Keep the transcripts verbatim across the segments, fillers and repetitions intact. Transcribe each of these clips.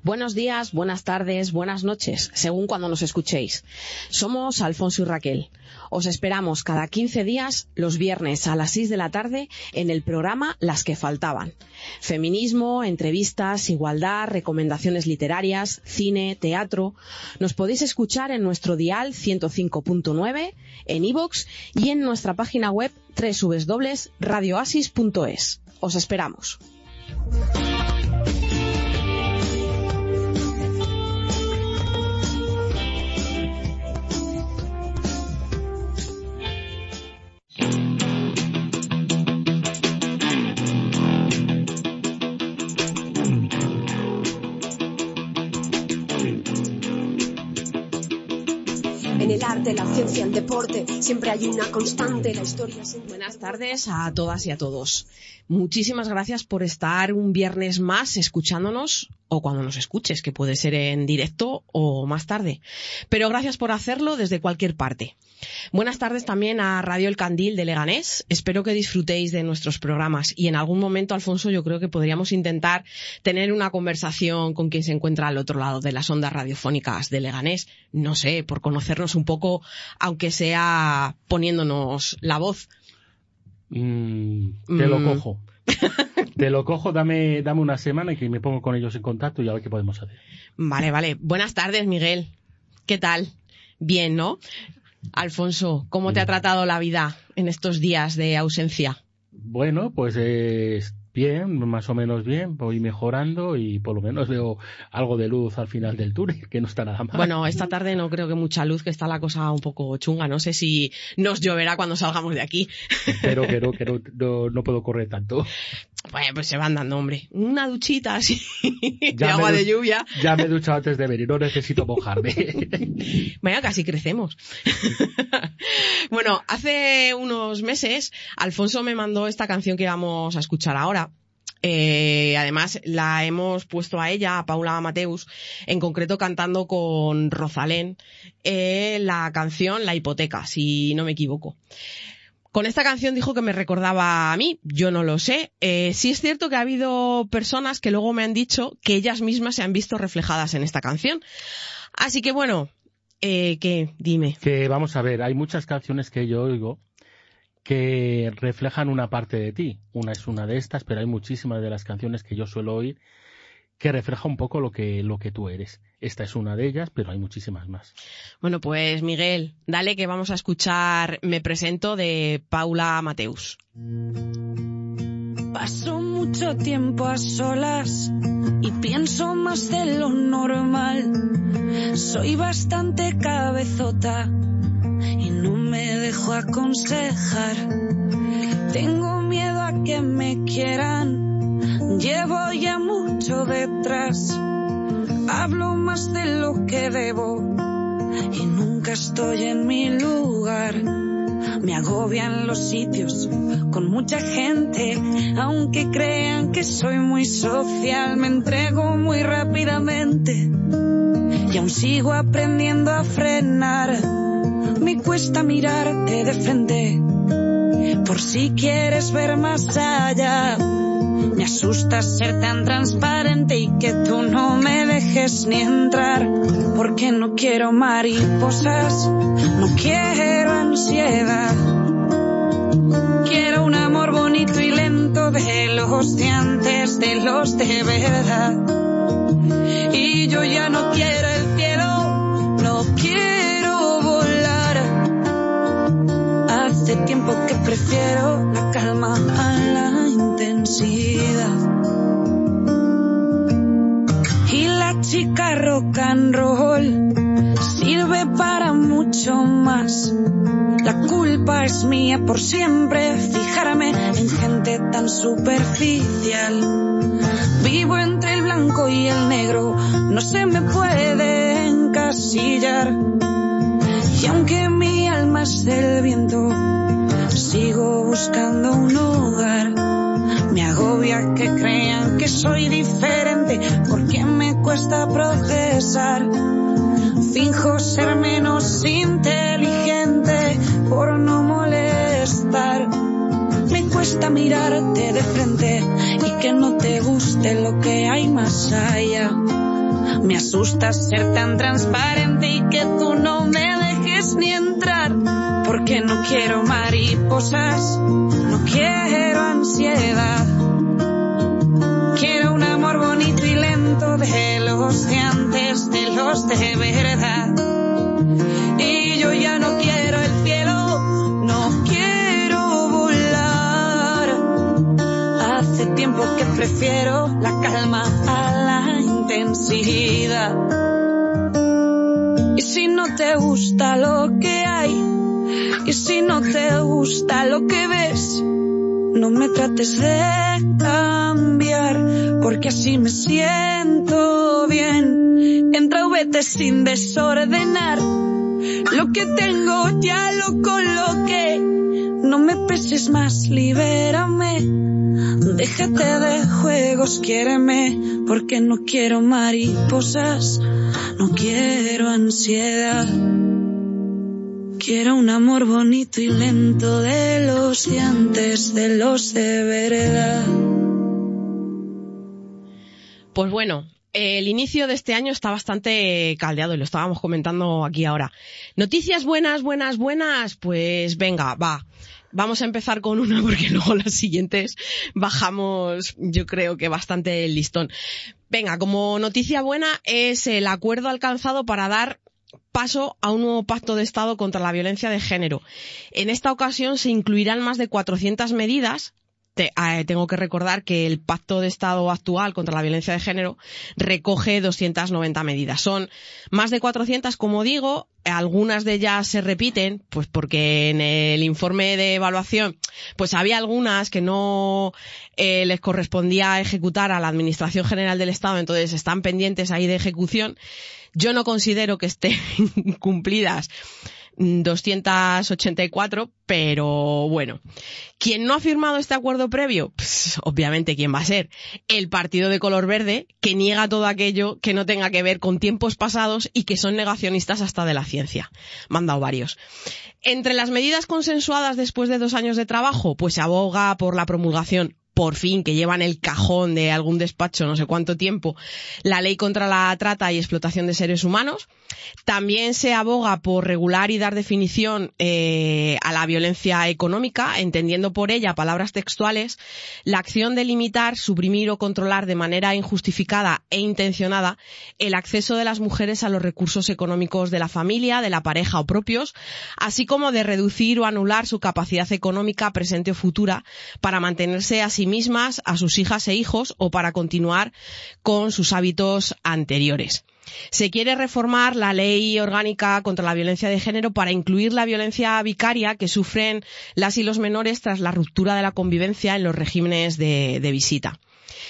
Buenos días, buenas tardes, buenas noches, según cuando nos escuchéis. Somos Alfonso y Raquel. Os esperamos cada quince días, los viernes a las seis de la tarde, en el programa Las que faltaban. Feminismo, entrevistas, igualdad, recomendaciones literarias, cine, teatro. Nos podéis escuchar en nuestro dial ciento cinco punto nueve, en iVoox y en nuestra página web doble u doble u doble u punto radio oasis punto es. Os esperamos. En el arte, la ciencia, el deporte, siempre hay una constante, la historia... Buenas tardes a todas y a todos. Muchísimas gracias por estar un viernes más escuchándonos, o cuando nos escuches, que puede ser en directo o más tarde. Pero gracias por hacerlo desde cualquier parte. Buenas tardes también a Radio El Candil de Leganés. Espero que disfrutéis de nuestros programas y en algún momento, Alfonso, yo creo que podríamos intentar tener una conversación con quien se encuentra al otro lado de las ondas radiofónicas de Leganés. No sé, por conocernos un poco, aunque sea poniéndonos la voz. Mm, te mm. lo cojo. Te lo cojo, dame, dame una semana y que me pongo con ellos en contacto y a ver qué podemos hacer. Vale, vale. Buenas tardes, Miguel. ¿Qué tal? Bien, ¿no? Alfonso, ¿cómo te ha tratado la vida en estos días de ausencia? Bueno, pues eh, bien, más o menos bien, voy mejorando y por lo menos veo algo de luz al final del túnel, que no está nada mal. Bueno, esta tarde no creo que mucha luz, que está la cosa un poco chunga, no sé si nos lloverá cuando salgamos de aquí. Pero que no, que no, no, no puedo correr tanto. Bueno, pues se van dando, hombre. Una duchita así de agua de lluvia. Ya me he duchado antes de venir, no necesito mojarme. Bueno, casi crecemos. Bueno, hace unos meses Alfonso me mandó esta canción que vamos a escuchar ahora. Eh, además la hemos puesto a ella, a Paula Mateus, en concreto cantando con Rosalén eh, la canción La hipoteca, si no me equivoco. Con esta canción dijo que me recordaba a mí, yo no lo sé. Eh, sí es cierto que ha habido personas que luego me han dicho que ellas mismas se han visto reflejadas en esta canción. Así que bueno, eh, ¿qué? Dime. Que vamos a ver, hay muchas canciones que yo oigo que reflejan una parte de ti. Una es una de estas, pero hay muchísimas de las canciones que yo suelo oír que refleja un poco lo que, lo que tú eres. Esta es una de ellas, pero hay muchísimas más. Bueno, pues Miguel, dale que vamos a escuchar Me presento de Paula Mateus. Paso mucho tiempo a solas y pienso más de lo normal. Soy bastante cabezota y no me dejo aconsejar. Tengo miedo a que me quieran. Llevo ya mucho detrás, hablo más de lo que debo y nunca estoy en mi lugar. Me agobian los sitios con mucha gente, aunque crean que soy muy social. Me entrego muy rápidamente y aún sigo aprendiendo a frenar. Me cuesta mirarte de frente por si quieres ver más allá. Me asusta ser tan transparente y que tú no me dejes ni entrar. Porque no quiero mariposas, no quiero ansiedad. Quiero un amor bonito y lento, de los de antes, de los de verdad. Y yo ya no quiero el cielo, no quiero volar. Hace tiempo que prefiero la calma a la intensidad. Y la chica rock and roll sirve para mucho más. La culpa es mía por siempre fijarme en gente tan superficial. Vivo entre el blanco y el negro, no se me puede encasillar. Y aunque mi alma es del viento, sigo buscando un hogar. Me agobia que crean que soy diferente, porque me cuesta procesar. Finjo ser menos inteligente por no molestar. Me cuesta mirarte de frente y que no te guste lo que hay más allá. Me asusta ser tan transparente y que tú no me dejes ni entrar, porque no quiero mariposas, no quiero ansiedad. Quiero un amor bonito y lento de los de antes, de los de verdad. Y yo ya no quiero el cielo, no quiero volar. Hace tiempo que prefiero la calma a la intensidad. Y si no te gusta lo que hay, y si no te gusta lo que ves, no me trates de cambiar, porque así me siento bien. Entra o vete sin desordenar, lo que tengo ya lo coloqué. No me peses más, libérame, déjate de juegos, quiéreme, porque no quiero mariposas, no quiero ansiedad. Quiero un amor bonito y lento de los de antes, de los de verdad. Pues bueno, el inicio de este año está bastante caldeado y lo estábamos comentando aquí ahora. Noticias buenas, buenas, buenas, pues venga, va. Vamos a empezar con una porque luego las siguientes bajamos, yo creo que bastante el listón. Venga, como noticia buena es el acuerdo alcanzado para dar paso a un nuevo pacto de Estado contra la violencia de género. En esta ocasión se incluirán más de cuatrocientas medidas. Te, eh, tengo que recordar que el pacto de Estado actual contra la violencia de género recoge doscientas noventa medidas. Son más de cuatrocientas, como digo, algunas de ellas se repiten, pues porque en el informe de evaluación pues había algunas que no eh, les correspondía ejecutar a la Administración General del Estado, entonces están pendientes ahí de ejecución. Yo no considero que estén cumplidas doscientas ochenta y cuatro, pero bueno. ¿Quién no ha firmado este acuerdo previo? Pues, obviamente, ¿quién va a ser? El partido de color verde, que niega todo aquello que no tenga que ver con tiempos pasados y que son negacionistas hasta de la ciencia. Me han dado varios. Entre las medidas consensuadas después de dos años de trabajo, pues se aboga por la promulgación, por fin, que lleva en el cajón de algún despacho no sé cuánto tiempo, la ley contra la trata y explotación de seres humanos. También se aboga por regular y dar definición eh, a la violencia económica, entendiendo por ella, palabras textuales, la acción de limitar, suprimir o controlar de manera injustificada e intencionada el acceso de las mujeres a los recursos económicos de la familia, de la pareja o propios, así como de reducir o anular su capacidad económica presente o futura para mantenerse a sí mismas, a sus hijas e hijos o para continuar con sus hábitos anteriores. Se quiere reformar la ley orgánica contra la violencia de género para incluir la violencia vicaria que sufren las y los menores tras la ruptura de la convivencia en los regímenes de, de visita.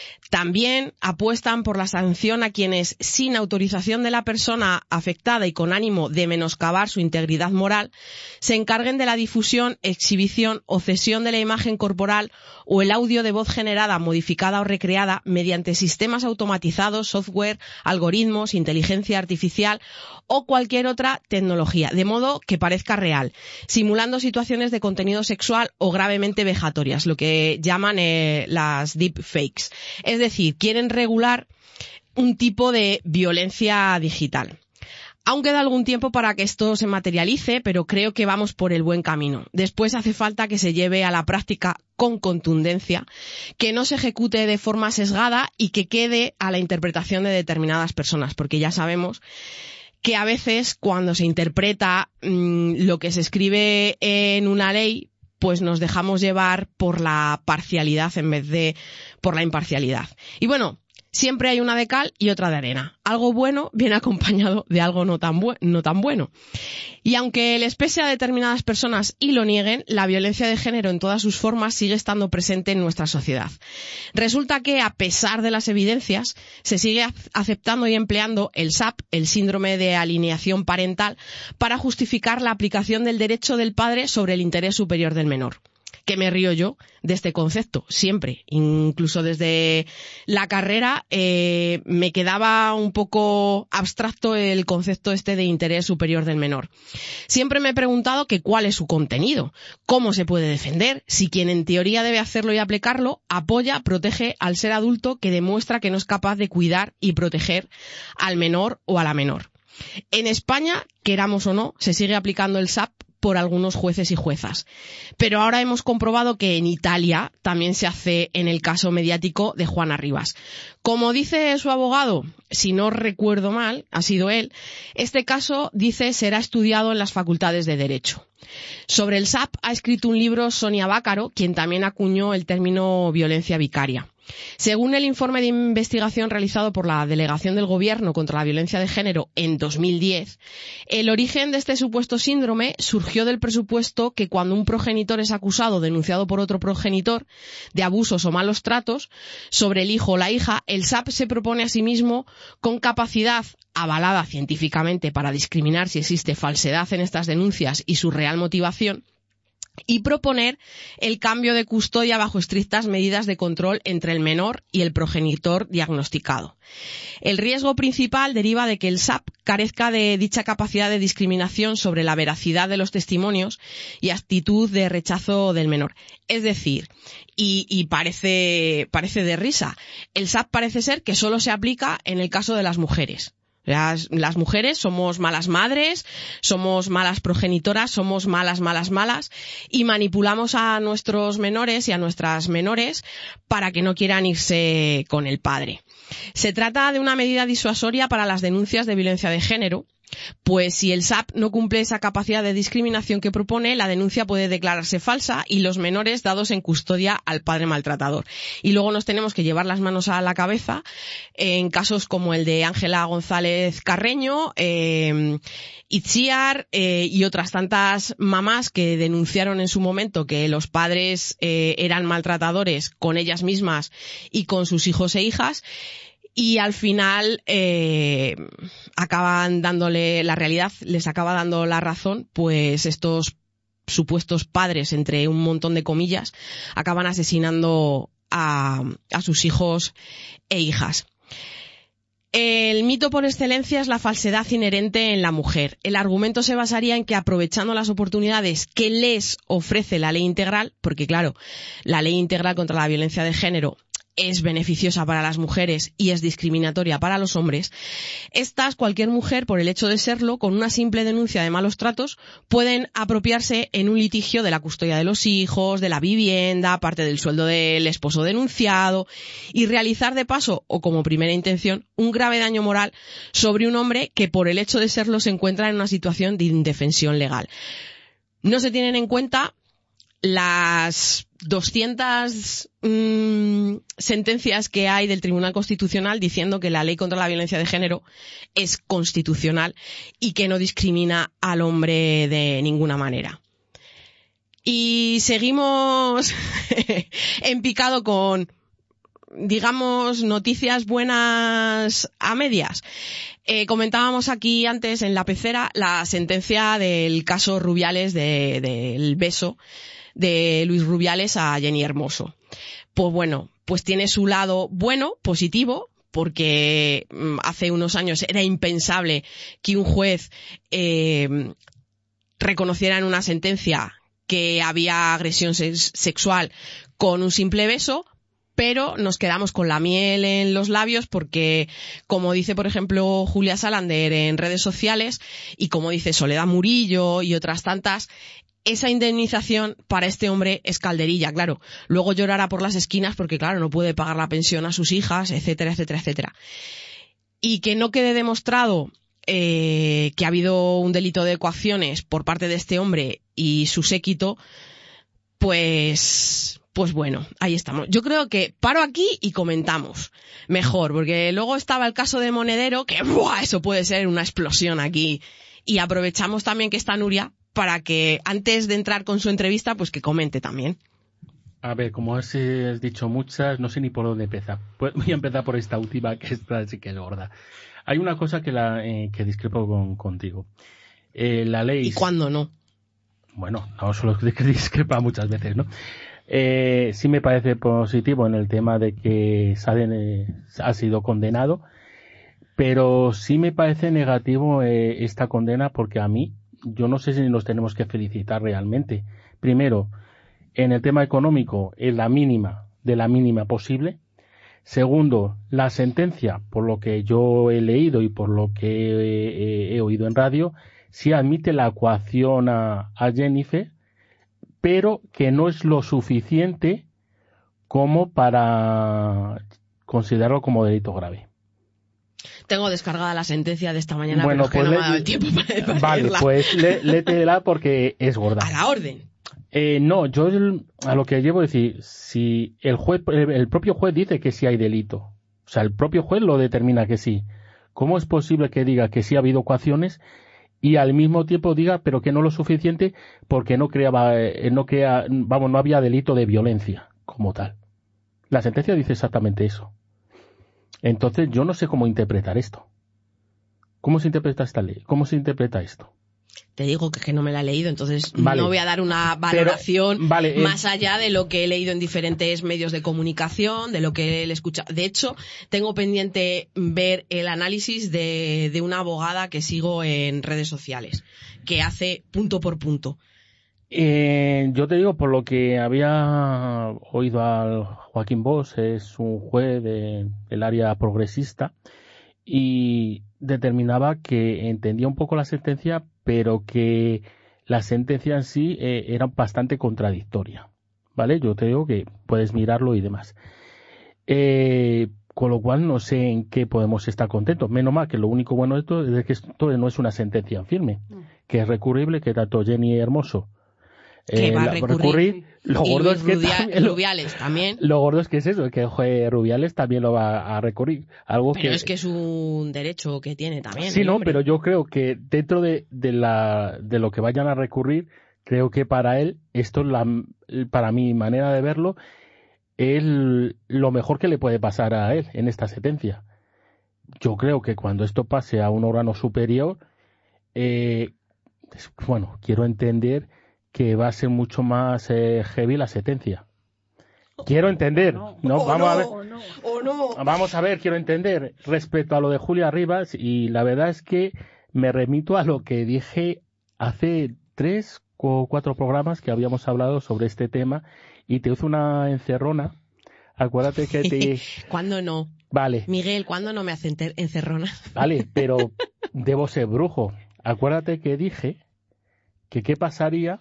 También apuestan por la sanción a quienes, sin autorización de la persona afectada y con ánimo de menoscabar su integridad moral, se encarguen de la difusión, exhibición o cesión de la imagen corporal o el audio de voz generada, modificada o recreada mediante sistemas automatizados, software, algoritmos, inteligencia artificial o cualquier otra tecnología, de modo que parezca real, simulando situaciones de contenido sexual o gravemente vejatorias, lo que llaman eh, las deepfakes. Es decir, quieren regular un tipo de violencia digital. Aún queda algún tiempo para que esto se materialice, pero creo que vamos por el buen camino. Después hace falta que se lleve a la práctica con contundencia, que no se ejecute de forma sesgada y que quede a la interpretación de determinadas personas, porque ya sabemos que a veces cuando se interpreta mmm, lo que se escribe en una ley, pues nos dejamos llevar por la parcialidad en vez de por la imparcialidad. Y bueno, siempre hay una de cal y otra de arena. Algo bueno viene acompañado de algo no tan, bu- no tan bueno. Y aunque les pese a determinadas personas y lo nieguen, la violencia de género en todas sus formas sigue estando presente en nuestra sociedad. Resulta que, a pesar de las evidencias, se sigue aceptando y empleando el S A P, el síndrome de alineación parental, para justificar la aplicación del derecho del padre sobre el interés superior del menor. que me río yo de este concepto, siempre. Incluso desde la carrera eh, me quedaba un poco abstracto el concepto este de interés superior del menor. Siempre me he preguntado que cuál es su contenido, cómo se puede defender, si quien en teoría debe hacerlo y aplicarlo apoya, protege al ser adulto que demuestra que no es capaz de cuidar y proteger al menor o a la menor. En España, queramos o no, se sigue aplicando el S A P por algunos jueces y juezas. Pero ahora hemos comprobado que en Italia también se hace en el caso mediático de Juana Rivas. Como dice su abogado, si no recuerdo mal, ha sido él, este caso, dice, será estudiado en las facultades de Derecho. Sobre el S A P ha escrito un libro Sonia Bácaro, quien también acuñó el término violencia vicaria. Según el informe de investigación realizado por la Delegación del Gobierno contra la Violencia de Género en dos mil diez, el origen de este supuesto síndrome surgió del presupuesto que cuando un progenitor es acusado o denunciado por otro progenitor de abusos o malos tratos sobre el hijo o la hija, el S A P se propone a sí mismo, con capacidad avalada científicamente para discriminar si existe falsedad en estas denuncias y su real motivación, y proponer el cambio de custodia bajo estrictas medidas de control entre el menor y el progenitor diagnosticado. El riesgo principal deriva de que el S A P carezca de dicha capacidad de discriminación sobre la veracidad de los testimonios y actitud de rechazo del menor. Es decir, y, y parece, parece de risa, el S A P parece ser que solo se aplica en el caso de las mujeres. Las, las mujeres somos malas madres, somos malas progenitoras, somos malas, malas, malas y manipulamos a nuestros menores y a nuestras menores para que no quieran irse con el padre. Se trata de una medida disuasoria para las denuncias de violencia de género, pues si el S A P no cumple esa capacidad de discriminación que propone, la denuncia puede declararse falsa y los menores dados en custodia al padre maltratador. Y luego nos tenemos que llevar las manos a la cabeza en casos como el de Ángela González Carreño, eh, Itziar eh, y otras tantas mamás que denunciaron en su momento que los padres eh, eran maltratadores con ellas mismas y con sus hijos e hijas. Y al final eh, acaban dándole, la realidad les acaba dando la razón, pues estos supuestos padres, entre un montón de comillas, acaban asesinando a, a sus hijos e hijas. El mito por excelencia es la falsedad inherente en la mujer. El argumento se basaría en que aprovechando las oportunidades que les ofrece la ley integral, porque claro, la ley integral contra la violencia de género es beneficiosa para las mujeres y es discriminatoria para los hombres, estas, cualquier mujer, por el hecho de serlo, con una simple denuncia de malos tratos, pueden apropiarse en un litigio de la custodia de los hijos, de la vivienda, parte del sueldo del esposo denunciado, y realizar de paso, o como primera intención, un grave daño moral sobre un hombre que por el hecho de serlo se encuentra en una situación de indefensión legal. No se tienen en cuenta las doscientas mmm, sentencias que hay del Tribunal Constitucional diciendo que la ley contra la violencia de género es constitucional y que no discrimina al hombre de ninguna manera. Y seguimos en picado con, digamos, noticias buenas a medias. Eh, comentábamos aquí antes en la pecera la sentencia del caso Rubiales de, del beso de Luis Rubiales a Jenny Hermoso. Pues bueno, pues tiene su lado bueno, positivo, porque hace unos años era impensable que un juez eh, reconociera en una sentencia que había agresión sex- sexual con un simple beso, pero nos quedamos con la miel en los labios porque, como dice, por ejemplo, Julia Salander en redes sociales y como dice Soledad Murillo y otras tantas, esa indemnización para este hombre es calderilla, claro. Luego llorará por las esquinas porque, claro, no puede pagar la pensión a sus hijas, etcétera, etcétera, etcétera. Y que no quede demostrado eh, que ha habido un delito de coacciones por parte de este hombre y su séquito, pues... Pues bueno, ahí estamos. Yo creo que paro aquí y comentamos mejor, porque luego estaba el caso de Monedero, que ¡buah! Eso puede ser una explosión aquí. Y aprovechamos también que está Nuria para que antes de entrar con su entrevista, pues que comente también. A ver, como has, eh, has dicho muchas, no sé ni por dónde empezar. Pues voy a empezar por esta última, que esta sí que es gorda. Hay una cosa que la eh, que discrepo con, contigo. Eh, la ley... ¿Y cuándo no? bueno, no solo que discrepa muchas veces, ¿no? Eh, sí me parece positivo en el tema de que Saden eh, ha sido condenado, pero sí me parece negativo eh, esta condena porque a mí, yo no sé si nos tenemos que felicitar realmente. Primero, en el tema económico, es la mínima de la mínima posible. Segundo, la sentencia, por lo que yo he leído y por lo que he, he, he oído en radio, sí admite la coacción a, a Jennifer, pero que no es lo suficiente como para considerarlo como delito grave. Tengo descargada la sentencia de esta mañana, bueno, pero es que pues no le, me ha dado el tiempo para, para Vale, leerla. pues lé, léetela porque es gorda. A la orden. Eh, no, yo el, a lo que llevo a decir, si el juez, el, el propio juez dice que sí hay delito, o sea, el propio juez lo determina que sí, ¿cómo es posible que diga que sí ha habido coacciones y al mismo tiempo diga pero que no lo suficiente porque no creaba, eh, no crea, vamos, no había delito de violencia como tal? La sentencia dice exactamente eso. Entonces yo no sé cómo interpretar esto. ¿Cómo se interpreta esta ley? ¿Cómo se interpreta esto? Te digo que, que no me la he leído, entonces vale. no voy a dar una valoración Pero, vale, más eh, allá de lo que he leído en diferentes medios de comunicación, de lo que he escuchado. De hecho, tengo pendiente ver el análisis de, de una abogada que sigo en redes sociales, que hace punto por punto. Eh, yo te digo, por lo que había oído al Joaquín Bosch, es un juez de, del área progresista, y determinaba que entendía un poco la sentencia, pero que la sentencia en sí eh, era bastante contradictoria, ¿vale? Yo te digo que puedes mirarlo y demás. Eh, con lo cual no sé en qué podemos estar contentos. Menos mal que lo único bueno de esto es que esto no es una sentencia en firme, que es recurrible, que tanto Jenny Hermoso que eh, va a la, recurrir, recurrir. Lo y gordo Luis es que Rudia, también, lo, Rubiales también. Lo gordo es que es eso, que el juez Rubiales también lo va a recurrir. Algo pero que, es que es un derecho que tiene también. Sí, no, hombre. pero yo creo que dentro de, de, la, de lo que vayan a recurrir, creo que para él, esto es la, para mi manera de verlo, es lo mejor que le puede pasar a él en esta sentencia. Yo creo que cuando esto pase a un órgano superior, eh, bueno, quiero entender que va a ser mucho más eh, heavy la sentencia. Quiero entender, no, no, oh, vamos no, a ver, oh, no, oh, no. vamos a ver, quiero entender respecto a lo de Julia Rivas, y la verdad es que me remito a lo que dije hace tres o cuatro programas que habíamos hablado sobre este tema y te hice una encerrona. Acuérdate que te... ¿Cuándo no? Vale. Miguel, ¿cuándo no me hace encerrona? Vale, pero debo ser brujo. Acuérdate que dije que qué pasaría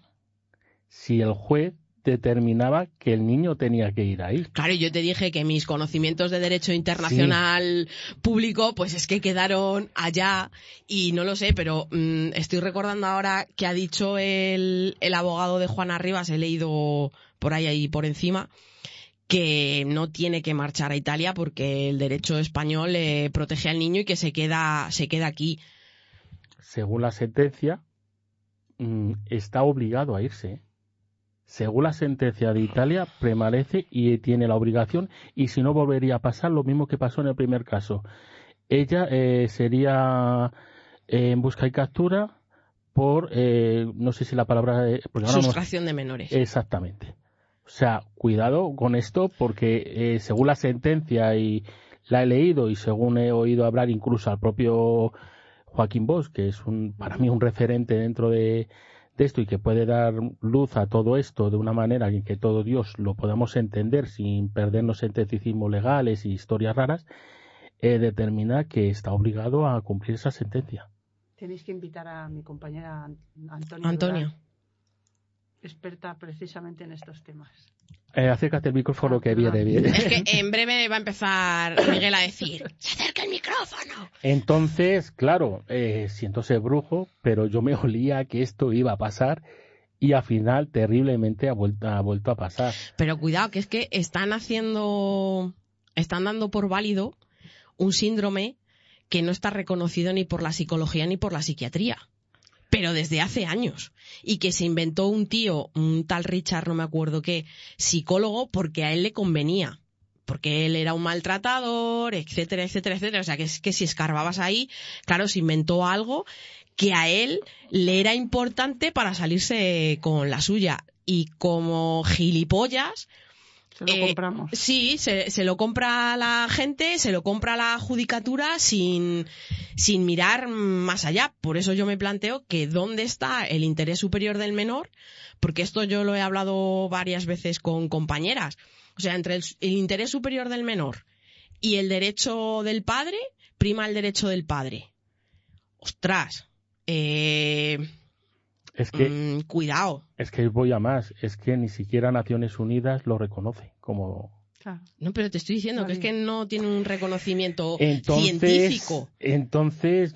si el juez determinaba que el niño tenía que ir ahí. Claro, yo te dije que mis conocimientos de derecho internacional sí. público, pues es que quedaron allá y no lo sé, pero mmm, estoy recordando ahora que ha dicho el, el abogado de Juana Rivas, he leído por ahí, ahí por encima, que no tiene que marchar a Italia porque el derecho español eh, protege al niño y que se queda, se queda aquí. Según la sentencia, mmm, está obligado a irse. Según la sentencia de Italia, permanece y tiene la obligación, y si no, volvería a pasar lo mismo que pasó en el primer caso. Ella eh, sería eh, en busca y captura por, eh, no sé si la palabra... Eh, sustracción no, de menores. Exactamente. O sea, cuidado con esto porque eh, según la sentencia, y la he leído y según he oído hablar incluso al propio Joaquín Bosch, que es un, para mí un referente dentro de... de esto y que puede dar luz a todo esto de una manera en que todo Dios lo podamos entender sin perdernos en tecnicismos legales y historias raras, eh, determina que está obligado a cumplir esa sentencia. Tenéis que invitar a mi compañera Antonia, Antonia. Durán, experta precisamente en estos temas. Eh, acércate el micrófono ah, que viene bien. Es que en breve va a empezar Miguel a decir ¡se acerca el micrófono! Entonces, claro, eh, siento ser brujo, pero yo me olía que esto iba a pasar y al final terriblemente ha vuelto, ha vuelto a pasar. Pero cuidado, que es que están haciendo, están dando por válido un síndrome que no está reconocido ni por la psicología ni por la psiquiatría. Pero desde hace años, y que se inventó un tío, un tal Richard, no me acuerdo qué, psicólogo, porque a él le convenía, porque él era un maltratador, etcétera, etcétera, etcétera. O sea, que es que si escarbabas ahí, claro, se inventó algo que a él le era importante para salirse con la suya. Y como gilipollas... Se lo eh, compramos. Sí, se, se lo compra la gente, se lo compra la judicatura sin, sin mirar más allá. Por eso yo me planteo que dónde está el interés superior del menor, porque esto yo lo he hablado varias veces con compañeras. O sea, entre el, el interés superior del menor y el derecho del padre, prima el derecho del padre. Ostras, eh... Es que, mm, cuidado. Es que voy a más, es que ni siquiera Naciones Unidas lo reconoce como... Claro. No, pero te estoy diciendo Vale. que es que no tiene un reconocimiento Entonces, científico. Entonces,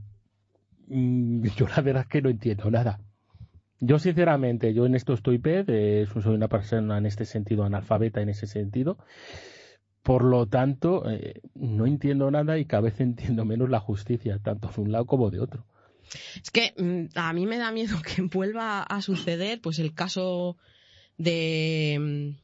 mm, yo la verdad es que no entiendo nada. Yo sinceramente, yo en esto estoy pez, eh, soy una persona en este sentido analfabeta en ese sentido. Por lo tanto, eh, no entiendo nada y cada vez entiendo menos la justicia, tanto de un lado como de otro. Es que mm, a mí me da miedo que vuelva a suceder pues el caso de mm,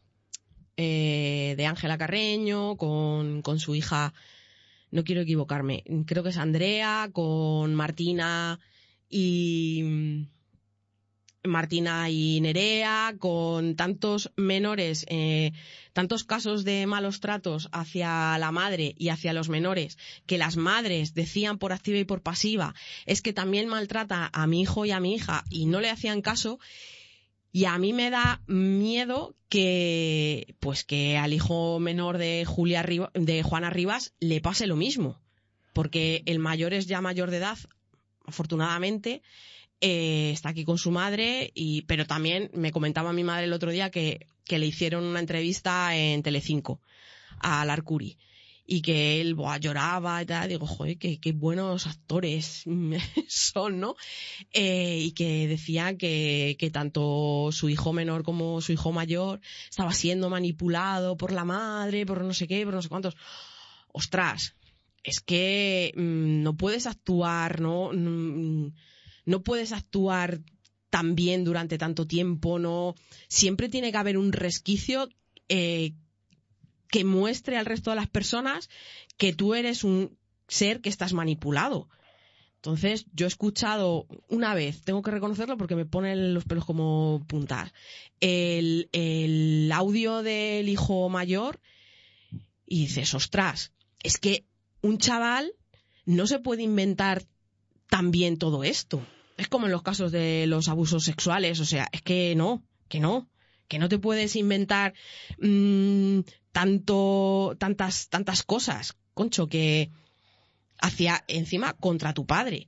eh, de Ángela Carreño con, con su hija, no quiero equivocarme, creo que es Andrea, con Martina y mm, Martina y Nerea, con tantos menores, eh, tantos casos de malos tratos hacia la madre y hacia los menores, que las madres decían por activa y por pasiva, es que también maltrata a mi hijo y a mi hija, y no le hacían caso. Y a mí me da miedo que, pues que al hijo menor de Julia Rivas, de Juana Rivas le pase lo mismo, porque el mayor es ya mayor de edad, afortunadamente. Eh, está aquí con su madre, y pero también me comentaba mi madre el otro día que, que le hicieron una entrevista en Telecinco a Larcuri y que él buah, lloraba y tal. Digo, joder, qué, qué buenos actores son, ¿no? Eh, y que decía que, que tanto su hijo menor como su hijo mayor estaba siendo manipulado por la madre, por no sé qué, por no sé cuántos. Ostras, es que mmm, no puedes actuar, ¿no? Mm, no puedes actuar tan bien durante tanto tiempo, no. Siempre tiene que haber un resquicio eh, que muestre al resto de las personas que tú eres un ser que estás manipulado. Entonces, yo he escuchado una vez, tengo que reconocerlo porque me ponen los pelos como puntas, el, el audio del hijo mayor y dices, ostras, es que un chaval no se puede inventar también todo esto. Es como en los casos de los abusos sexuales, o sea, es que no, que no, que no te puedes inventar mmm, tanto, tantas, tantas cosas, concho, que hacia encima contra tu padre.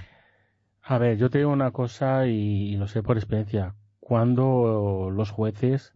A ver, yo te digo una cosa y, y lo sé por experiencia. Cuando los jueces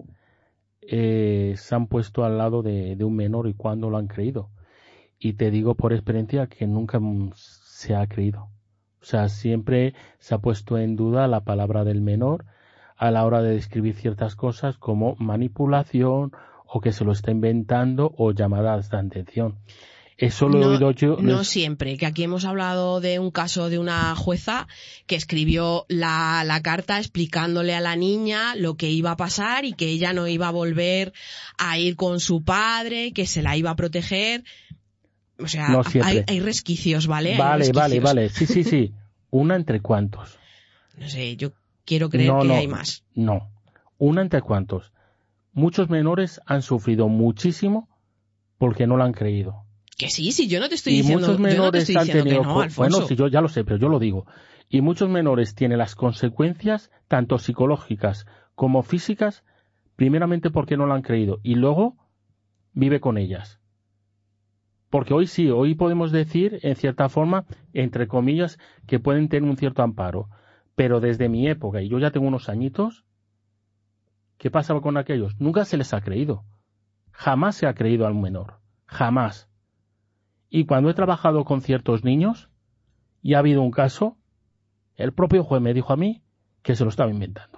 eh, se han puesto al lado de, de un menor y cuando lo han creído. Y te digo por experiencia que nunca se ha creído. O sea, siempre se ha puesto en duda la palabra del menor a la hora de describir ciertas cosas como manipulación o que se lo está inventando o llamadas de atención. Eso lo no, he oído yo. No les... siempre, que aquí hemos hablado de un caso de una jueza que escribió la, la carta explicándole a la niña lo que iba a pasar y que ella no iba a volver a ir con su padre, que se la iba a proteger. O sea, no hay, hay resquicios, ¿vale? Vale, resquicios. vale, vale. Sí, sí, sí. ¿Una entre cuántos? No sé, yo quiero creer no, que no, hay más. No. ¿Una entre cuántos? Muchos menores han sufrido muchísimo porque no lo han creído. Que sí, sí, yo no te estoy y diciendo, muchos menores yo no te estoy han diciendo tenido, que no, Alfonso. Bueno, sí, yo ya lo sé, pero yo lo digo. Y muchos menores tienen las consecuencias, tanto psicológicas como físicas, primeramente porque no lo han creído, y luego vive con ellas. Porque hoy sí, hoy podemos decir, en cierta forma, entre comillas, que pueden tener un cierto amparo. Pero desde mi época, y yo ya tengo unos añitos, ¿qué pasaba con aquellos? Nunca se les ha creído. Jamás se ha creído al menor. Jamás. Y cuando he trabajado con ciertos niños y ha habido un caso, el propio juez me dijo a mí que se lo estaba inventando.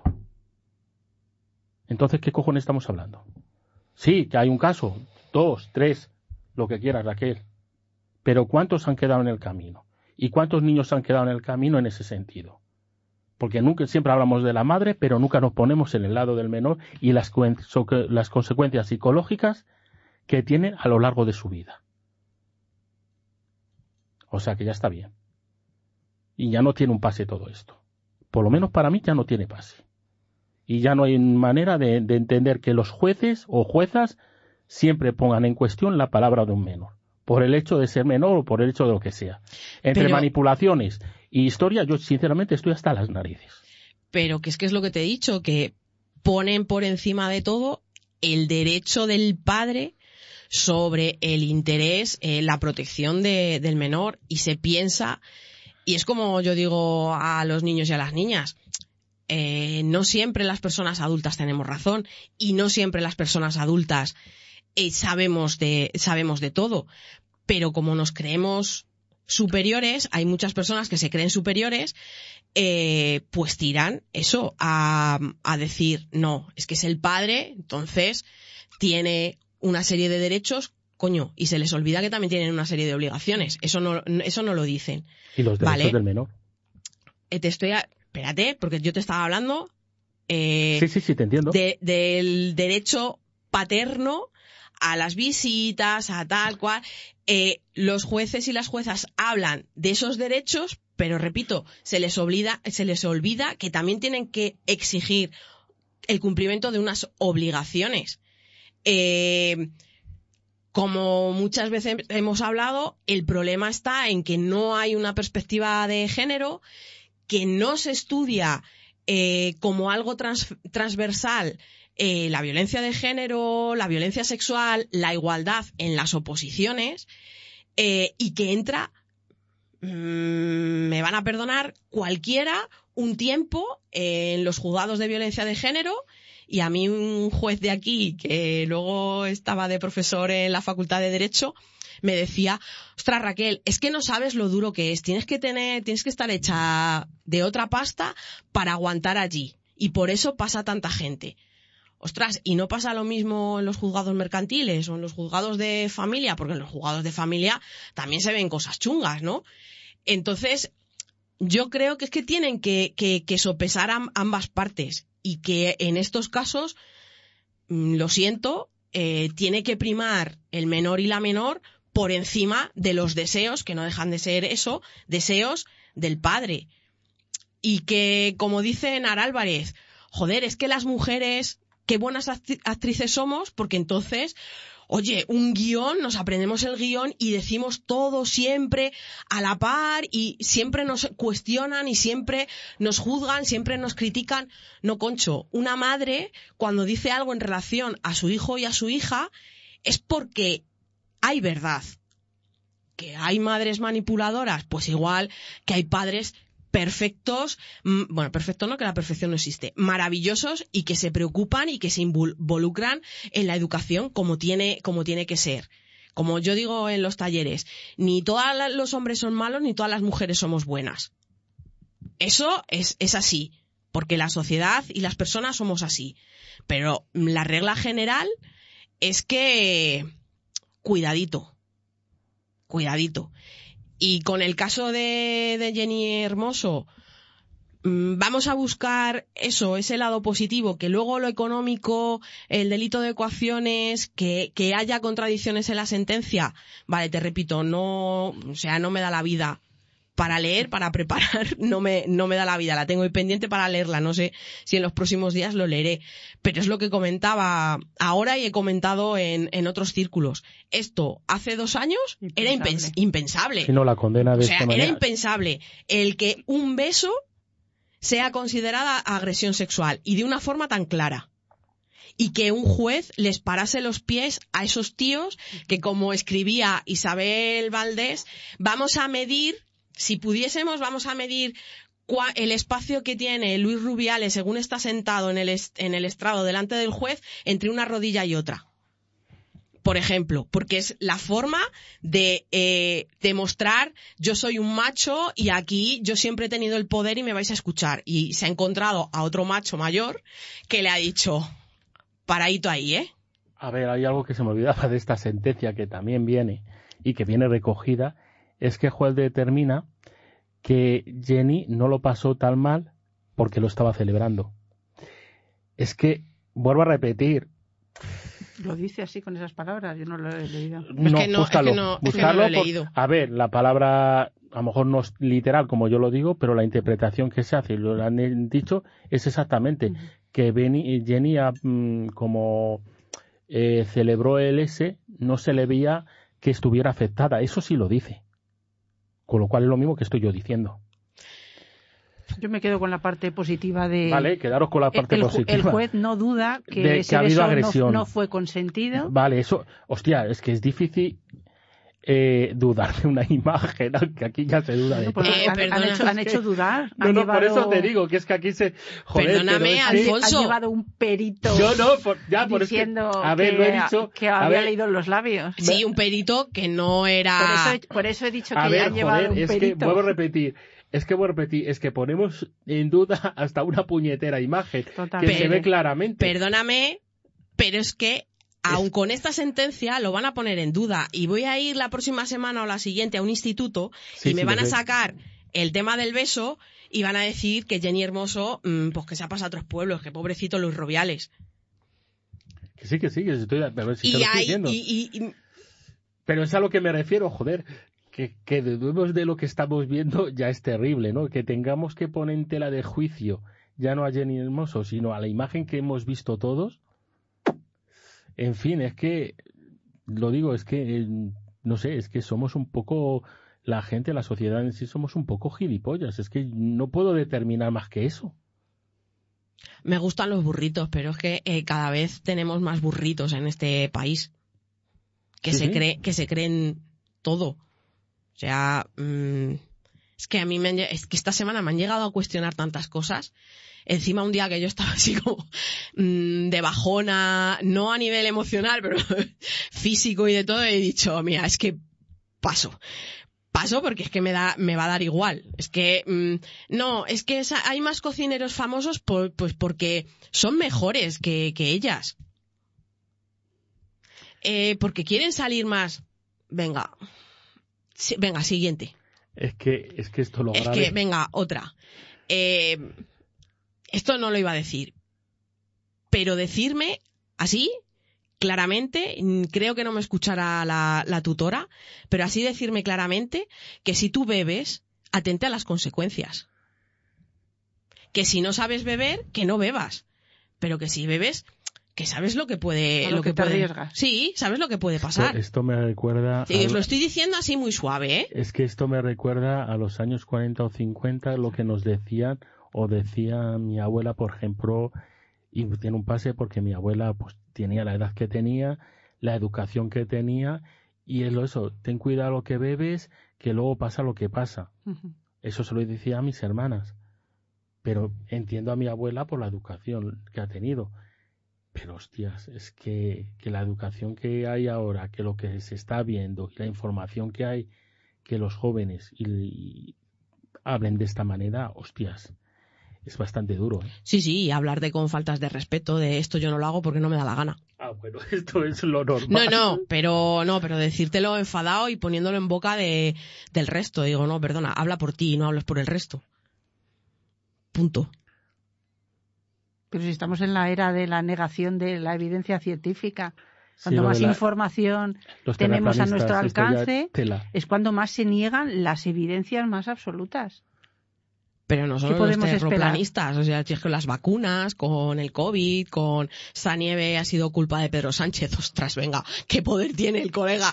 Entonces, ¿qué cojones estamos hablando? Sí, que hay un caso, dos, tres, lo que quieras, Raquel. Pero ¿cuántos han quedado en el camino? ¿Y cuántos niños han quedado en el camino en ese sentido? Porque nunca, siempre hablamos de la madre, pero nunca nos ponemos en el lado del menor y las, las consecuencias psicológicas que tiene a lo largo de su vida. O sea que ya está bien. y ya no tiene un pase todo esto. Por lo menos para mí ya no tiene pase. Y ya no hay manera de, de entender que los jueces o juezas siempre pongan en cuestión la palabra de un menor, por el hecho de ser menor o por el hecho de lo que sea. Entre Pero... manipulaciones y historia, yo sinceramente estoy hasta las narices. Pero que es que es lo que te he dicho, que ponen por encima de todo el derecho del padre sobre el interés, eh, la protección de, del menor, y se piensa, y es como yo digo a los niños y a las niñas, eh, no siempre las personas adultas tenemos razón, y no siempre las personas adultas eh, sabemos de, sabemos de todo, pero como nos creemos superiores, hay muchas personas que se creen superiores, eh, pues tiran eso a, a decir, no, es que es el padre, entonces tiene una serie de derechos, coño, y se les olvida que también tienen una serie de obligaciones. Eso no, eso no lo dicen. ¿Y los derechos ¿vale? del menor? Eh, te estoy, a... espérate, porque yo te estaba hablando eh, sí, sí, sí, te entiendo. De, del derecho paterno a las visitas, a tal cual. Eh, los jueces y las juezas hablan de esos derechos, pero repito, se les olvida, se les olvida que también tienen que exigir el cumplimiento de unas obligaciones. Eh, como muchas veces hemos hablado, el problema está en que no hay una perspectiva de género, que no se estudia eh, como algo trans, transversal eh, la violencia de género, la violencia sexual, la igualdad en las oposiciones, eh, y que entra, mmm, me van a perdonar, cualquiera un tiempo eh, en los juzgados de violencia de género. Y a mí un juez de aquí, que luego estaba de profesor en la Facultad de Derecho, me decía, ostras Raquel, es que no sabes lo duro que es, tienes que tener, tienes que estar hecha de otra pasta para aguantar allí. Y por eso pasa tanta gente. Ostras, ¿y no pasa lo mismo en los juzgados mercantiles o en los juzgados de familia? Porque en los juzgados de familia también se ven cosas chungas, ¿no? Entonces, yo creo que es que tienen que, que, que sopesar a ambas partes. Y que en estos casos, lo siento, eh, tiene que primar el menor y la menor por encima de los deseos, que no dejan de ser eso, deseos del padre. Y que, como dice Nara Álvarez, joder, es que las mujeres, qué buenas actrices somos, porque entonces, oye, un guión, nos aprendemos el guión y decimos todo siempre a la par y siempre nos cuestionan y siempre nos juzgan, siempre nos critican. No, concho, una madre cuando dice algo en relación a su hijo y a su hija es porque hay verdad. Que hay madres manipuladoras, pues igual que hay padres perfectos, bueno, perfecto no, que la perfección no existe, maravillosos y que se preocupan y que se involucran en la educación como tiene, como tiene que ser. Como yo digo en los talleres, ni todos los hombres son malos ni todas las mujeres somos buenas. Eso es, es así, porque la sociedad y las personas somos así. Pero la regla general es que cuidadito, cuidadito. Y con el caso de, de Jenny Hermoso, vamos a buscar eso, ese lado positivo, que luego lo económico, el delito de coacciones, que, que haya contradicciones en la sentencia. Vale, te repito, no, o sea, no me da la vida para leer, para preparar, no me, no me da la vida. La tengo ahí pendiente para leerla, no sé si en los próximos días lo leeré. Pero es lo que comentaba ahora y he comentado en, en otros círculos. Esto, hace dos años, impensable. Era impens- impensable. Si no, la condena de o sea, esta manera. Era impensable el que un beso sea considerada agresión sexual y de una forma tan clara. Y que un juez les parase los pies a esos tíos que, como escribía Isabel Valdés, vamos a medir, si pudiésemos, vamos a medir cua- el espacio que tiene Luis Rubiales según está sentado en el, est- en el estrado delante del juez entre una rodilla y otra. Por ejemplo, porque es la forma de eh, demostrar yo soy un macho y aquí yo siempre he tenido el poder y me vais a escuchar. Y se ha encontrado a otro macho mayor que le ha dicho, paradito ahí, ¿eh? A ver, hay algo que se me olvidaba de esta sentencia que también viene y que viene recogida, es que el juez determina que Jenny no lo pasó tan mal porque lo estaba celebrando. Es que, vuelvo a repetir, Lo dice así con esas palabras, yo no lo he leído. no, es que no, búscalo, es que no, búscalo es que no lo he por- leído. a ver, la palabra a lo mejor no es literal como yo lo digo, pero la interpretación que se hace, y lo han dicho, es exactamente uh-huh. que Benny, Jenny mm, como eh, celebró el S, no se le veía que estuviera afectada. Eso sí lo dice. Con lo cual es lo mismo que estoy yo diciendo. Yo me quedo con la parte positiva de... Vale, quedaros con la parte el, positiva. El juez no duda que de ese que ha habido beso agresión. No, no fue consentido. Vale, eso... Hostia, es que es difícil... Eh, dudar de una imagen, que aquí ya se duda de no, pues eh, han, han, hecho, han hecho dudar. No, han no, llevado... por eso te digo que es que aquí se... Joder, Perdóname, es Alfonso. Que han llevado un perito yo no, por, ya, por diciendo es que, a ver, que, lo he dicho, que había ver, leído los labios. Sí, un perito que no era... Por eso, por eso he dicho que a ver, han llevado joder, un es perito. que vuelvo a repetir, es que vuelvo a repetir, es que ponemos en duda hasta una puñetera imagen Totalmente. que se ve claramente. Perdóname, pero es que aun con esta sentencia lo van a poner en duda y voy a ir la próxima semana o la siguiente a un instituto sí, y me sí, van a sacar el tema del beso y van a decir que Jenny Hermoso, mmm, pues que se ha pasado a otros pueblos, que pobrecito Luis Rubiales. Que sí, que sí, que estoy, a ver si y te lo estoy hay, diciendo. Y, y, y... Pero es a lo que me refiero, joder, que, que dudemos de lo que estamos viendo ya es terrible, ¿no? Que tengamos que poner en tela de juicio ya no a Jenny Hermoso, sino a la imagen que hemos visto todos. En fin, es que, lo digo, es que, no sé, es que somos un poco, la gente, la sociedad en sí, somos un poco gilipollas. Es que no puedo determinar más que eso. Me gustan los burritos, pero es que eh, cada vez tenemos más burritos en este país que sí, se sí. cree, que se creen todo. O sea, mmm, es que a mí me han, es que esta semana me han llegado a cuestionar tantas cosas. Encima un día que yo estaba así como mmm, de bajona, no a nivel emocional, pero físico y de todo, he dicho, mira, es que paso. Paso porque es que me da, me va a dar igual. Es que, mmm, no, es que esa, hay más cocineros famosos por, pues porque son mejores que, que ellas. Eh, porque quieren salir más. Venga. Sí, venga, siguiente. Es que, es que esto lo Es grave. que, venga, otra. Eh, esto no lo iba a decir. Pero decirme así, claramente, creo que no me escuchará la, la tutora, pero así decirme claramente que si tú bebes, atente a las consecuencias. Que si no sabes beber, que no bebas. Pero que si bebes, que sabes lo que puede... A lo, lo que, que te puede, arriesgas. Sí, sabes lo que puede pasar. Esto, esto me recuerda... Sí, a... os lo estoy diciendo así muy suave, ¿eh? Es que esto me recuerda a los años cuarenta o cincuenta, lo que nos decían, o decía mi abuela, por ejemplo, y tiene un pase porque mi abuela pues tenía la edad que tenía, la educación que tenía, y es lo eso, ten cuidado lo que bebes, que luego pasa lo que pasa. Uh-huh. Eso se lo decía a mis hermanas. Pero entiendo a mi abuela por la educación que ha tenido. Pero hostias, es que, que la educación que hay ahora, que lo que se está viendo, y la información que hay, que los jóvenes y, y hablen de esta manera, hostias, es bastante duro, ¿eh? Sí, sí, y hablarte con faltas de respeto, de esto yo no lo hago porque no me da la gana. Ah, bueno, esto es lo normal. No, no, pero no, pero decírtelo enfadado y poniéndolo en boca de, del resto. Digo, no, perdona, habla por ti y no hables por el resto. Punto. Pero si estamos en la era de la negación de la evidencia científica, cuando sí, más la, información tenemos a nuestro alcance, es cuando más se niegan las evidencias más absolutas. Pero no solo los terraplanistas, o sea, es que las vacunas, con el COVID, con esta nieve ha sido culpa de Pedro Sánchez. Ostras, venga, ¿qué poder tiene el colega?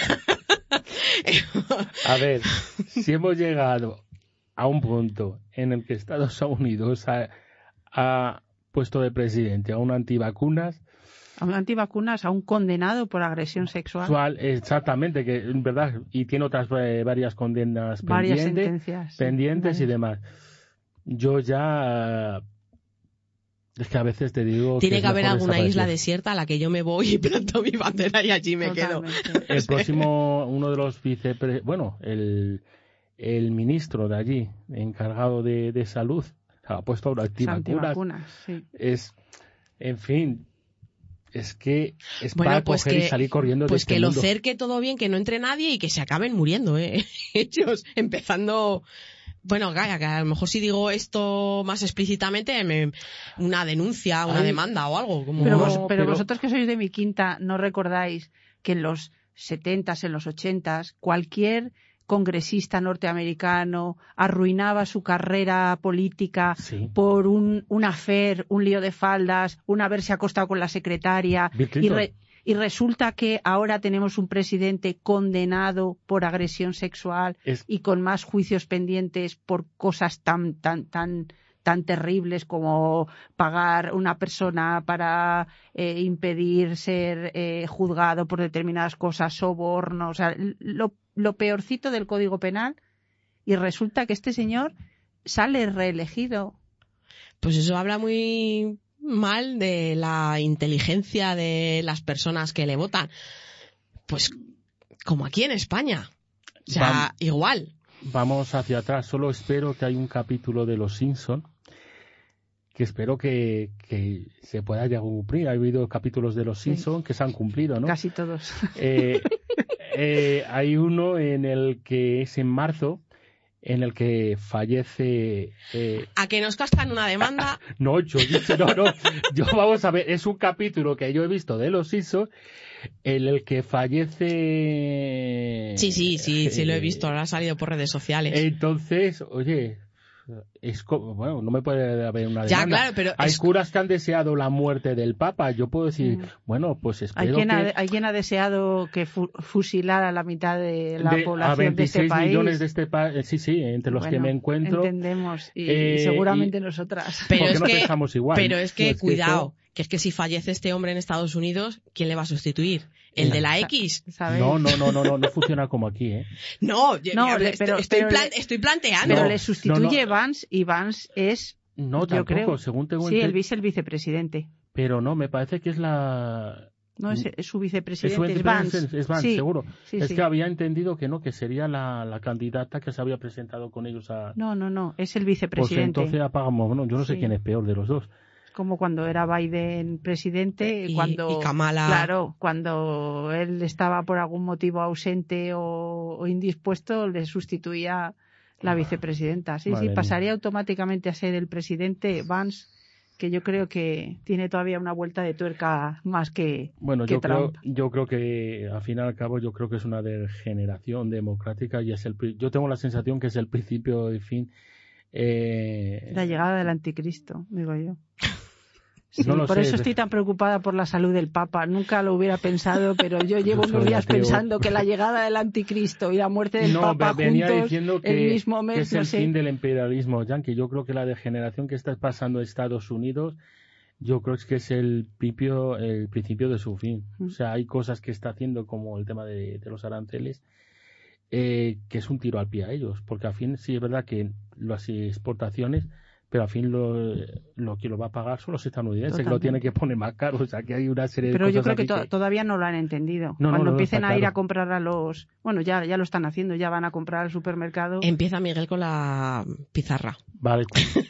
A ver, si hemos llegado a un punto en el que Estados Unidos ha, ha puesto de presidente a un antivacunas, a un antivacunas, a un condenado por agresión sexual. sexual exactamente, que en verdad, y tiene otras eh, varias condenas varias pendientes, sentencias, pendientes sí, y demás. Yo ya... Es que a veces te digo... Tiene que, que haber alguna isla desierta a la que yo me voy y planto mi bandera y allí me Totalmente. quedo. El próximo, uno de los vicepresidentes... Bueno, el, el ministro de allí, encargado de, de salud, ha puesto ahora antivacunas. Sí. Es... En fin... Es que es bueno, para pues coger que, y salir corriendo pues de este que mundo. lo cerque todo bien, que no entre nadie y que se acaben muriendo, ¿eh? Ellos empezando... Bueno, calla, que a lo mejor si digo esto más explícitamente, me, una denuncia, una Ay, demanda o algo. Como... Pero, vos, pero, pero vosotros que sois de mi quinta, ¿no recordáis que en los setentas, en los ochentas, cualquier congresista norteamericano, arruinaba su carrera política sí. por un, un affair, un lío de faldas, un haberse acostado con la secretaria y, re, y resulta que ahora tenemos un presidente condenado por agresión sexual es... y con más juicios pendientes por cosas tan tan tan tan terribles como pagar una persona para eh, impedir ser eh, juzgado por determinadas cosas, soborno, o sea, lo, lo peorcito del Código Penal, y resulta que este señor sale reelegido. Pues eso habla muy mal de la inteligencia de las personas que le votan. Pues como aquí en España. O sea, Vamos. igual. Vamos hacia atrás. Solo espero que haya un capítulo de Los Simpson que espero que, que se pueda ya cumplir. Ha habido capítulos de Los Simpson sí. que se han cumplido, ¿no? Casi todos. Eh, eh, hay uno en el que es en marzo, en el que fallece... Eh... ¿A que nos cascan una demanda? No, yo, no, no. Yo, vamos a ver, es un capítulo que yo he visto de Los Simpson en el que fallece... Sí, sí, sí, sí lo he visto, ahora ha salido por redes sociales. Entonces, oye, es como, bueno, no me puede haber una demanda. Ya, claro, pero hay es... curas que han deseado la muerte del Papa. Yo puedo decir, mm. bueno, pues espero ¿Hay quien que... Ha, hay quien ha deseado que fu fusilara a la mitad de la de, población a veintiséis de este país. millones de este país. Sí, sí, entre los bueno, que me encuentro. Entendemos, y, eh, y seguramente y... nosotras. Pero es no que, pensamos igual. Pero es que, no, es cuidado, que, esto... que es que si fallece este hombre en Estados Unidos, ¿quién le va a sustituir? ¿El de la X? ¿Sabes? No, no, no, no, no, no funciona como aquí, ¿eh? No, yo, no yo, pero, estoy, pero plan, le, estoy planteando. Pero no, le sustituye no, no. Vance, y Vance es... No, yo tampoco, creo. según tengo Sí, el es el vicepresidente. Pero no, me parece que es la... No, es, es su vicepresidente, es, es Vance. Es, es Vance, sí, seguro. Sí, es sí. que había entendido que no, que sería la, la candidata que se había presentado con ellos a... No, no, no, es el Pues vicepresidente. entonces apagamos, bueno, yo no sé sí. quién es peor de los dos. Como cuando era Biden presidente, y, cuando y Kamala... claro, cuando él estaba por algún motivo ausente o, o indispuesto, le sustituía la vicepresidenta. Sí, Madre sí, mía. pasaría automáticamente a ser el presidente Vance, que yo creo que tiene todavía una vuelta de tuerca más que, bueno, que yo Trump. creo, yo creo que al fin y al cabo yo creo que es una degeneración democrática y es el, yo tengo la sensación que es el principio de fin. Eh... La llegada del anticristo, digo yo. Sí, no lo por sé, eso estoy tan preocupada por la salud del Papa. Nunca lo hubiera pensado, pero yo llevo yo unos días ateo. pensando que la llegada del anticristo y la muerte del no, Papa venía juntos diciendo que, el mismo mes, que es no el sé. fin del imperialismo yanqui. Yo creo que la degeneración que está pasando en Estados Unidos, yo creo que es el principio, el principio de su fin. Mm. O sea, hay cosas que está haciendo como el tema de, de los aranceles, eh, que es un tiro al pie a ellos, porque al fin sí es verdad que las exportaciones, pero al fin lo, lo que lo va a pagar son los estadounidenses, Totalmente. Que lo tienen que poner más caro. O sea, que hay una serie pero de cosas. Pero yo creo que, to que todavía no lo han entendido. No, Cuando no, no, empiecen a claro. ir a comprar a los... Bueno, ya, ya lo están haciendo, ya van a comprar al supermercado. Empieza Miguel con la pizarra. Vale.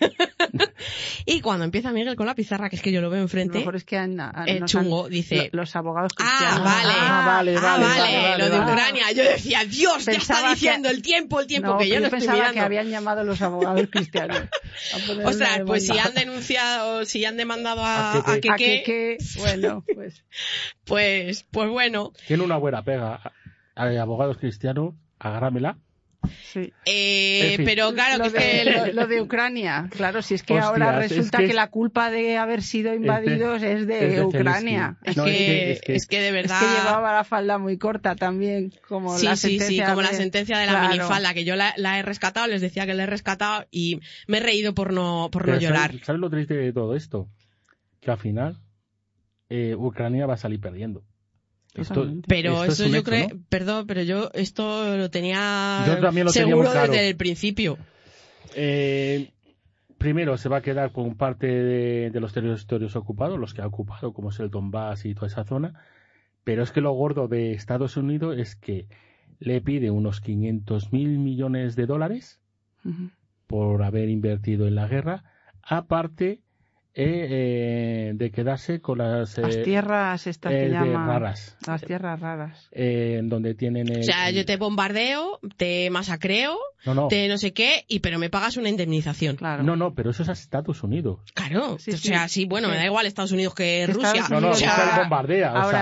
Y cuando empieza Miguel con la pizarra, que es que yo lo veo enfrente, a lo mejor es que han, han, el chungo han, dice... Los abogados cristianos. Ah, vale. Ah, vale, ah, vale, vale, vale, vale, lo de vale. Ucrania. Yo decía, Dios, pensaba ya está diciendo que... el tiempo, el tiempo, no, que yo yo no estoy pensaba mirando. que habían llamado los abogados cristianos. Ostras, pues si han denunciado, si han demandado a, a que, a que, que, bueno, pues... pues, pues bueno. Tiene una buena pega. A, a abogados cristianos, agárramela. Sí. Eh, en fin. Pero claro, lo que de, es que... lo, lo de Ucrania, claro, si es que Hostias, ahora resulta es que, que la culpa de haber sido invadidos es de, es de Ucrania. Es, no, que, es, que, es, que, es que de verdad... Es que llevaba la falda muy corta también, como sí, la sí, sentencia sí, como de... la sentencia de la claro. minifalda, que yo la, la he rescatado, les decía que la he rescatado y me he reído por no, por no ¿sabes, llorar. ¿Sabes lo triste de todo esto? Que al final eh, Ucrania va a salir perdiendo. Esto, pero esto eso yo hecho, creo, ¿no? perdón, pero yo esto lo tenía yo también lo seguro claro. desde el principio. Eh, primero se va a quedar con parte de, de los territorios ocupados, los que ha ocupado, como es el Donbass y toda esa zona, pero es que lo gordo de Estados Unidos es que le pide unos quinientos mil millones de dólares uh-huh. por haber invertido en la guerra, aparte Eh, eh, de quedarse con las, eh, las tierras estas eh, que llaman raras, las tierras raras, eh, donde tienen el, o sea, yo te bombardeo, te masacreo, no, no. te no sé qué, y pero me pagas una indemnización. Claro. No, no, pero eso es a Estados Unidos. Claro, sí, o sea, sí, bueno, sí. me da igual Estados Unidos que Rusia. No, no, o sea, el bombardea, ahora, o sea,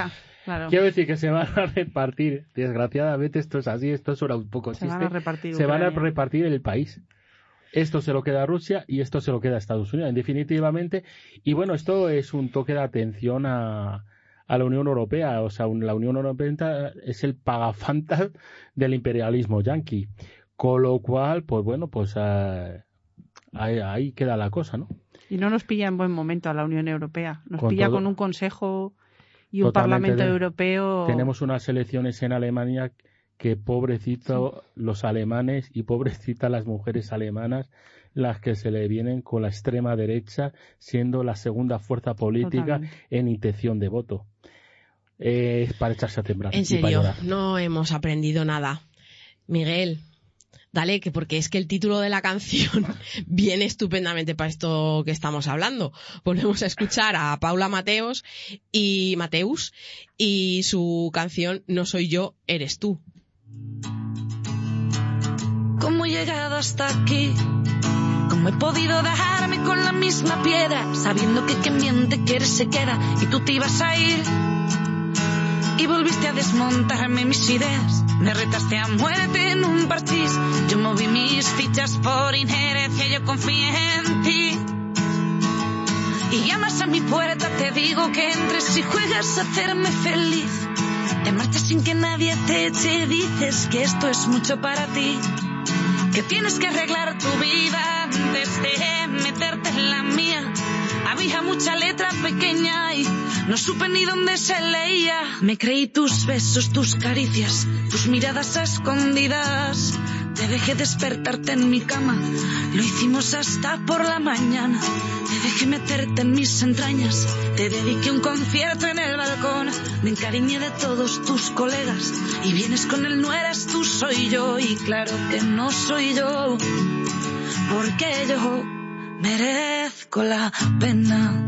Claro. Quiero decir que se van a repartir, desgraciadamente esto es así, esto es ahora un poco se chiste, van a repartir, se van a repartir el país. Esto se lo queda a Rusia y esto se lo queda a Estados Unidos, definitivamente. Y bueno, esto es un toque de atención a, a la Unión Europea. O sea, la Unión Europea es el pagafantas del imperialismo yanqui. Con lo cual, pues bueno, pues uh, ahí, ahí queda la cosa, ¿no? Y no nos pilla en buen momento a la Unión Europea. Nos con pilla todo, con un Consejo y un Parlamento de, Europeo. Tenemos unas elecciones en Alemania que pobrecito sí. los alemanes y pobrecita las mujeres alemanas, las que se le vienen con la extrema derecha, siendo la segunda fuerza política Totalmente. En intención de voto. Eh, es para echarse a temblar. En serio, no hemos aprendido nada. Miguel, dale, que porque es que el título de la canción viene estupendamente para esto que estamos hablando. Volvemos a escuchar a Paula Mateos y Mateus y su canción No soy yo, eres tú. ¿Cómo he llegado hasta aquí? ¿Cómo he podido dejarme con la misma piedra? Sabiendo que quien miente quiere se queda y tú te ibas a ir. Y volviste a desmontarme mis ideas. Me retaste a muerte en un parchís. Yo moví mis fichas por injerencia, yo confié en ti. Y llamas a mi puerta, te digo que entres y juegas a hacerme feliz. Te marchas sin que nadie te eche, dices que esto es mucho para ti. Que tienes que arreglar tu vida antes de meterte en la mía. Había mucha letra pequeña y no supe ni dónde se leía. Me creí tus besos, tus caricias, tus miradas a escondidas. Te dejé despertarte en mi cama, lo hicimos hasta por la mañana. Te dejé meterte en mis entrañas, te dediqué un concierto en el balcón. Me encariñé de todos tus colegas y vienes con el no eres tú, soy yo. Y claro que no soy yo, porque yo merezco la pena.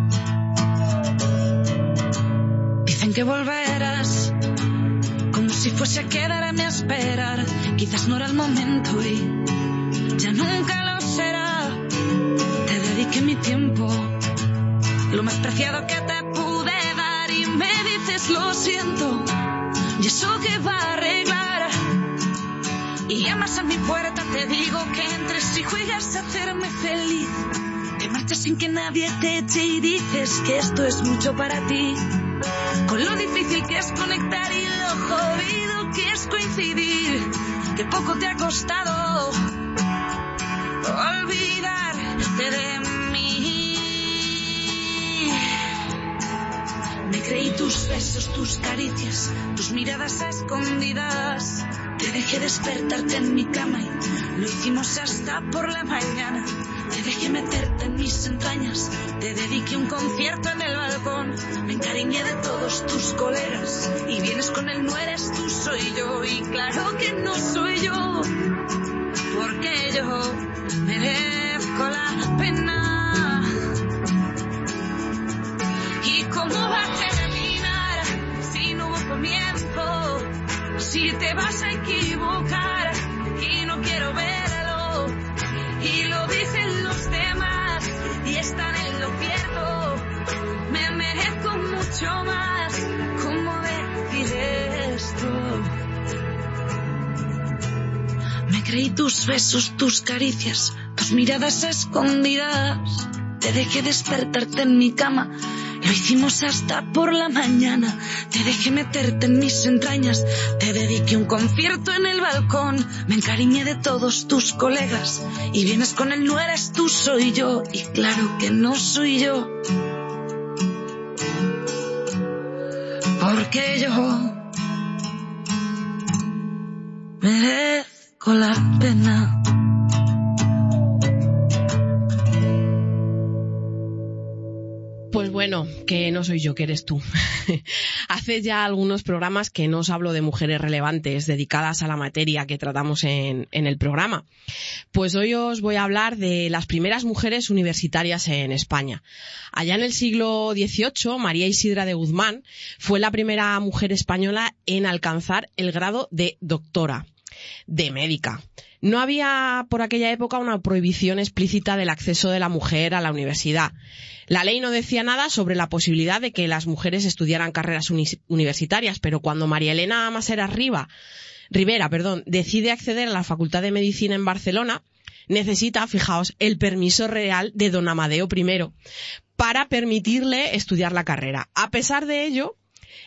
Dicen que volverás, como si fuese a quedarme a esperar. Quizás no era el momento y ya nunca lo será. Te dediqué mi tiempo, lo más preciado que te pude dar, y me dices lo siento, y eso que va a arreglar. Y llamas a mi puerta, te digo que entres y juegas a hacerme feliz. Te marchas sin que nadie te eche y dices que esto es mucho para ti. Con lo difícil que es conectar y lo jodido que es coincidir, que poco te ha costado olvidarte de mí. Me creí tus besos, tus caricias, tus miradas a escondidas. Te dejé despertarte en mi cama y lo hicimos hasta por la mañana. Te dejé meterte en mis entrañas, te dediqué un concierto en el balcón. Me encariñé de todos tus colegas y vienes con el no eres tú, soy yo. Y claro que no soy yo, porque yo merezco la pena. ¿Y cómo va a terminar si no hubo comienzo? Si te vas a equivocar y no quiero verlo, y lo dicen los demás y están en lo cierto, me merezco mucho más. ¿Cómo decir esto? Me creí tus besos, tus caricias, tus miradas a escondidas. Te dejé despertarte en mi cama, lo hicimos hasta por la mañana. Te dejé meterte en mis entrañas, te dediqué un concierto en el balcón. Me encariñé de todos tus colegas y vienes con el no eres tú, soy yo. Y claro que no soy yo, porque yo merezco la pena. Pues bueno, que no soy yo, que eres tú. Hace ya algunos programas que no os hablo de mujeres relevantes dedicadas a la materia que tratamos en, en el programa. Pues hoy os voy a hablar de las primeras mujeres universitarias en España. Allá en el siglo dieciocho, María Isidra de Guzmán fue la primera mujer española en alcanzar el grado de doctora, de médica. No había por aquella época una prohibición explícita del acceso de la mujer a la universidad. La ley no decía nada sobre la posibilidad de que las mujeres estudiaran carreras uni- universitarias, pero cuando María Elena Maseras Riva, Rivera perdón, decide acceder a la Facultad de Medicina en Barcelona, necesita, fijaos, el permiso real de don Amadeo I para permitirle estudiar la carrera. A pesar de ello,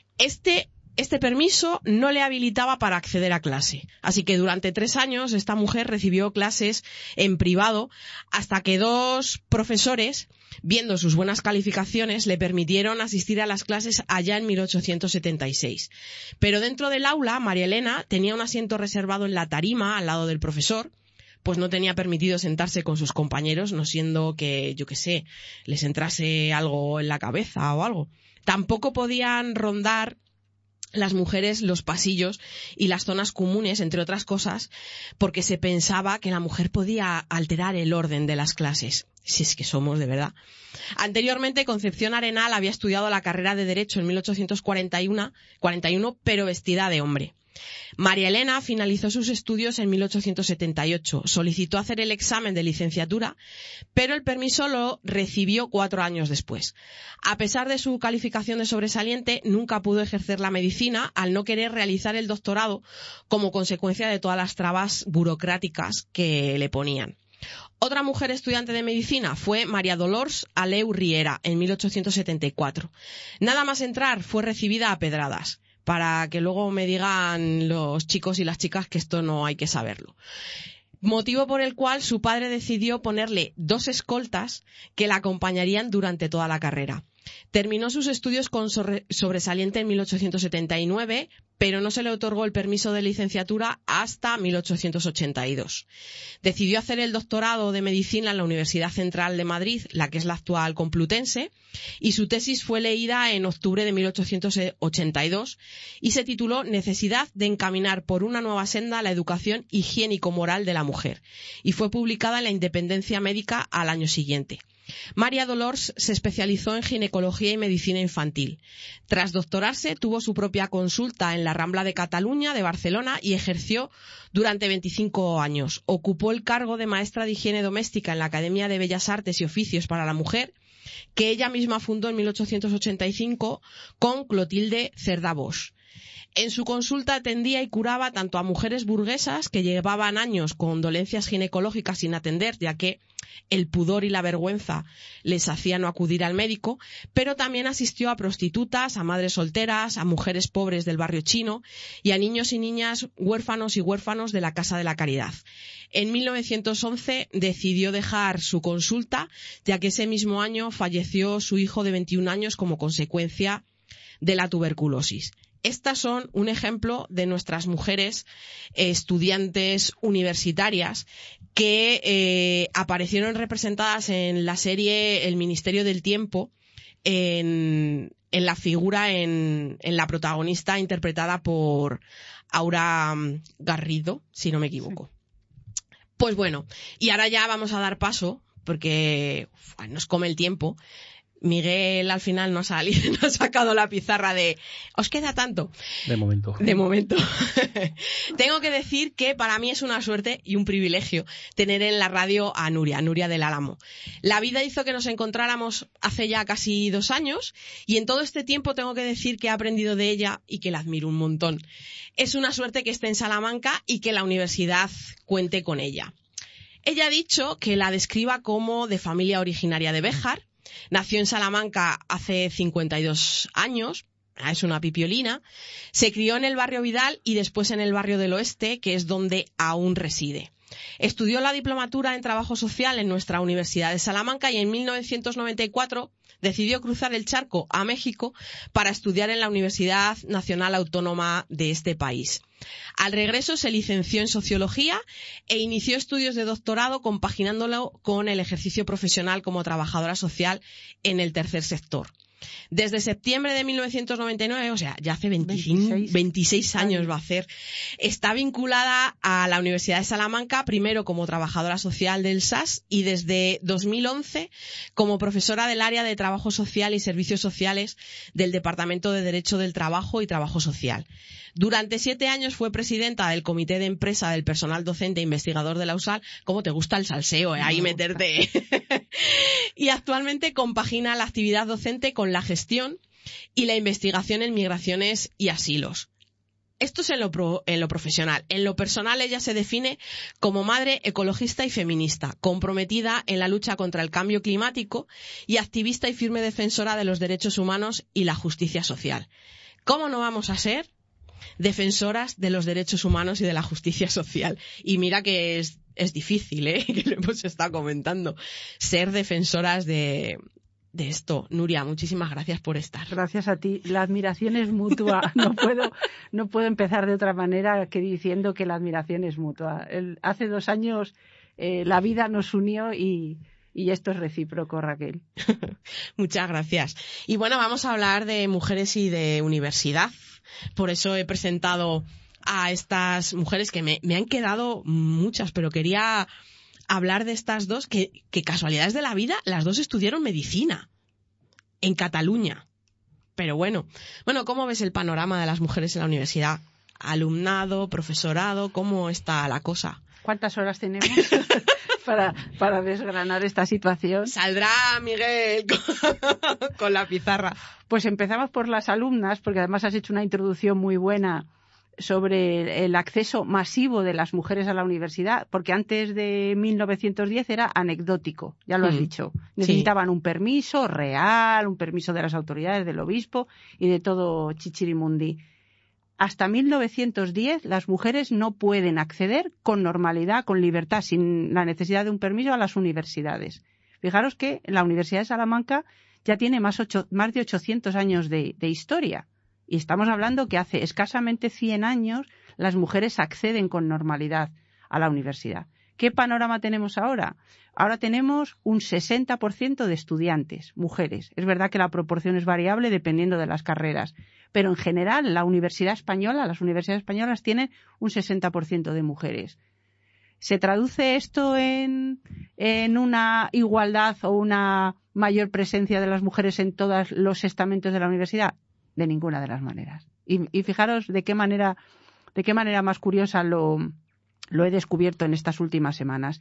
este Este permiso no le habilitaba para acceder a clase. Así que durante tres años esta mujer recibió clases en privado hasta que dos profesores, viendo sus buenas calificaciones, le permitieron asistir a las clases allá en mil ochocientos setenta y seis. Pero dentro del aula, María Elena tenía un asiento reservado en la tarima al lado del profesor, pues no tenía permitido sentarse con sus compañeros, no siendo que, yo qué sé, les entrase algo en la cabeza o algo. Tampoco podían rondar las mujeres los pasillos y las zonas comunes, entre otras cosas, porque se pensaba que la mujer podía alterar el orden de las clases. Si es que somos de verdad. Anteriormente, Concepción Arenal había estudiado la carrera de Derecho en mil ochocientos cuarenta y uno, pero vestida de hombre. María Elena finalizó sus estudios en mil ochocientos setenta y ocho, solicitó hacer el examen de licenciatura, pero el permiso lo recibió cuatro años después. A pesar de su calificación de sobresaliente, nunca pudo ejercer la medicina al no querer realizar el doctorado como consecuencia de todas las trabas burocráticas que le ponían. Otra mujer estudiante de medicina fue María Dolors Aleu Riera en mil ochocientos setenta y cuatro. Nada más entrar fue recibida a pedradas, para que luego me digan los chicos y las chicas que esto no hay que saberlo. Motivo por el cual su padre decidió ponerle dos escoltas que la acompañarían durante toda la carrera. Terminó sus estudios con sobresaliente en mil ochocientos setenta y nueve, pero no se le otorgó el permiso de licenciatura hasta mil ochocientos ochenta y dos. Decidió hacer el doctorado de medicina en la Universidad Central de Madrid, la que es la actual Complutense, y su tesis fue leída en octubre de mil ochocientos ochenta y dos y se tituló Necesidad de encaminar por una nueva senda la educación higiénico-moral de la mujer, y fue publicada en La Independencia Médica al año siguiente. María Dolors se especializó en ginecología y medicina infantil. Tras doctorarse, tuvo su propia consulta en la Rambla de Cataluña de Barcelona y ejerció durante veinticinco años. Ocupó el cargo de maestra de higiene doméstica en la Academia de Bellas Artes y Oficios para la Mujer, que ella misma fundó en mil ochocientos ochenta y cinco con Clotilde Cerda Bosch. En su consulta atendía y curaba tanto a mujeres burguesas que llevaban años con dolencias ginecológicas sin atender, ya que el pudor y la vergüenza les hacían no acudir al médico, pero también asistió a prostitutas, a madres solteras, a mujeres pobres del barrio chino y a niños y niñas huérfanos y huérfanos de la Casa de la Caridad. En mil novecientos once decidió dejar su consulta, ya que ese mismo año falleció su hijo de veintiún años como consecuencia de la tuberculosis. Estas son un ejemplo de nuestras mujeres eh, estudiantes universitarias que eh, aparecieron representadas en la serie El Ministerio del Tiempo, en, en la figura, en, en la protagonista interpretada por Aura Garrido, si no me equivoco. Pues bueno, y ahora ya vamos a dar paso, porque uf, nos come el tiempo. Miguel al final no ha salido, no ha sacado la pizarra de ¿os queda tanto? De momento. De momento. Tengo que decir que para mí es una suerte y un privilegio tener en la radio a Nuria, Nuria del Álamo. La vida hizo que nos encontráramos hace ya casi dos años y en todo este tiempo tengo que decir que he aprendido de ella y que la admiro un montón. Es una suerte que esté en Salamanca y que la universidad cuente con ella. Ella ha dicho que la describa como de familia originaria de Béjar. Nació en Salamanca hace cincuenta y dos años, es una pipiolina. Se crió en el barrio Vidal y después en el barrio del Oeste, que es donde aún reside. Estudió la diplomatura en Trabajo Social en nuestra Universidad de Salamanca y en mil novecientos noventa y cuatro decidió cruzar el charco a México para estudiar en la Universidad Nacional Autónoma de este país. Al regreso se licenció en Sociología e inició estudios de doctorado compaginándolo con el ejercicio profesional como trabajadora social en el tercer sector. Desde septiembre de mil novecientos noventa y nueve, o sea, ya hace veinticinco, veintiséis, veintiséis años va a hacer, está vinculada a la Universidad de Salamanca, primero como trabajadora social del S A S y desde dos mil once como profesora del área de Trabajo Social y Servicios Sociales del Departamento de Derecho del Trabajo y Trabajo Social. Durante siete años fue presidenta del Comité de Empresa del Personal Docente e Investigador de la U S A L. ¿Cómo te gusta el salseo, eh? Ahí meterte. Y actualmente compagina la actividad docente con la gestión y la investigación en migraciones y asilos. Esto es en lo, pro, en lo profesional. En lo personal, ella se define como madre ecologista y feminista, comprometida en la lucha contra el cambio climático y activista y firme defensora de los derechos humanos y la justicia social. ¿Cómo no vamos a ser defensoras de los derechos humanos y de la justicia social? Y mira que es, es difícil, ¿eh? Que lo hemos estado comentando, ser defensoras de, de esto. Nuria, muchísimas gracias por estar. Gracias a ti. La admiración es mutua. No puedo, no puedo empezar de otra manera que diciendo que la admiración es mutua. El, hace dos años eh, la vida nos unió y... Y esto es recíproco, Raquel. Muchas gracias. Y bueno, vamos a hablar de mujeres y de universidad. Por eso he presentado a estas mujeres que me, me han quedado muchas, pero quería hablar de estas dos, que, que casualidades de la vida, las dos estudiaron medicina en Cataluña. Pero bueno, bueno, ¿cómo ves el panorama de las mujeres en la universidad? Alumnado, profesorado, ¿cómo está la cosa? ¿Cuántas horas tenemos para, para desgranar esta situación? Saldrá Miguel con, con la pizarra. Pues empezamos por las alumnas, porque además has hecho una introducción muy buena sobre el acceso masivo de las mujeres a la universidad, porque antes de mil novecientos diez era anecdótico, ya lo has mm. dicho. Necesitaban sí. un permiso real, un permiso de las autoridades, del obispo y de todo chichirimundi. Hasta mil novecientos diez las mujeres no pueden acceder con normalidad, con libertad, sin la necesidad de un permiso a las universidades. Fijaros que la Universidad de Salamanca ya tiene más, ocho, más de ochocientos años de, de historia. Y estamos hablando que hace escasamente cien años las mujeres acceden con normalidad a la universidad. ¿Qué panorama tenemos ahora? Ahora tenemos un sesenta por ciento de estudiantes, mujeres. Es verdad que la proporción es variable dependiendo de las carreras, pero en general la universidad española, las universidades españolas tienen un sesenta por ciento de mujeres. ¿Se traduce esto en, en una igualdad o una mayor presencia de las mujeres en todos los estamentos de la universidad? De ninguna de las maneras. Y, y fijaros de qué manera, de qué manera más curiosa lo, lo he descubierto en estas últimas semanas.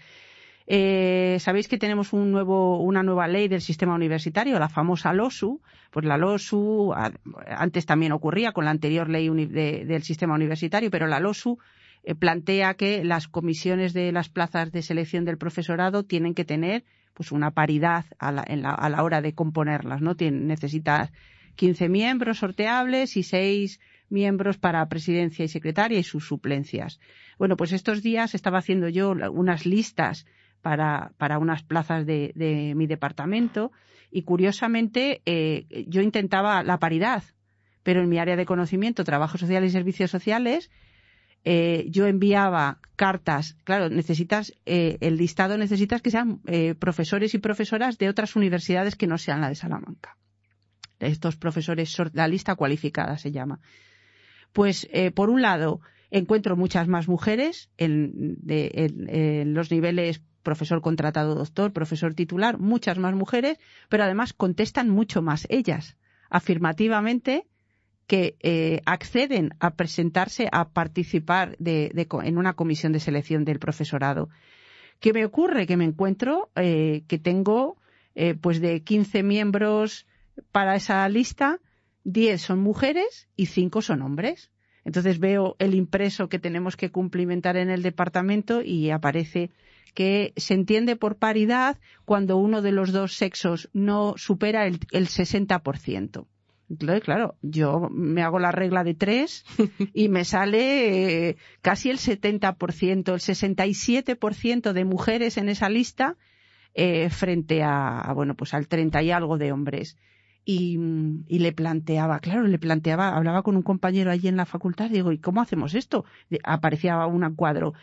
Eh, Sabéis que tenemos un nuevo, una nueva ley del sistema universitario, la famosa LOSU. Pues la LOSU, antes también ocurría con la anterior ley uni, de, del sistema universitario, pero la LOSU eh, plantea que las comisiones de las plazas de selección del profesorado tienen que tener pues una paridad a la, en la, a la hora de componerlas, ¿no? Tien, necesitas quince miembros sorteables y seis miembros para presidencia y secretaria y sus suplencias. Bueno, pues estos días estaba haciendo yo unas listas para, para unas plazas de, de mi departamento y curiosamente eh, yo intentaba la paridad, pero en mi área de conocimiento, trabajo social y servicios sociales, eh, yo enviaba cartas. Claro, necesitas eh, el listado necesitas que sean eh, profesores y profesoras de otras universidades que no sean la de Salamanca. Estos profesores, la lista cualificada se llama. Pues, eh, por un lado, encuentro muchas más mujeres en, de, en, en los niveles profesor contratado doctor, profesor titular, muchas más mujeres, pero además contestan mucho más ellas, afirmativamente, que eh, acceden a presentarse, a participar de, de, en una comisión de selección del profesorado. ¿Qué me ocurre? Que me encuentro eh, que tengo eh, pues de quince miembros para esa lista, diez son mujeres y cinco son hombres. Entonces veo el impreso que tenemos que cumplimentar en el departamento y aparece que se entiende por paridad cuando uno de los dos sexos no supera el, el sesenta por ciento. Entonces, claro, yo me hago la regla de tres y me sale eh, casi el setenta por ciento, el sesenta y siete por ciento de mujeres en esa lista eh, frente a, a, bueno, pues al treinta y algo de hombres. Y, y le planteaba, claro, le planteaba, hablaba con un compañero allí en la facultad, digo, ¿y cómo hacemos esto? Aparecía un cuadro.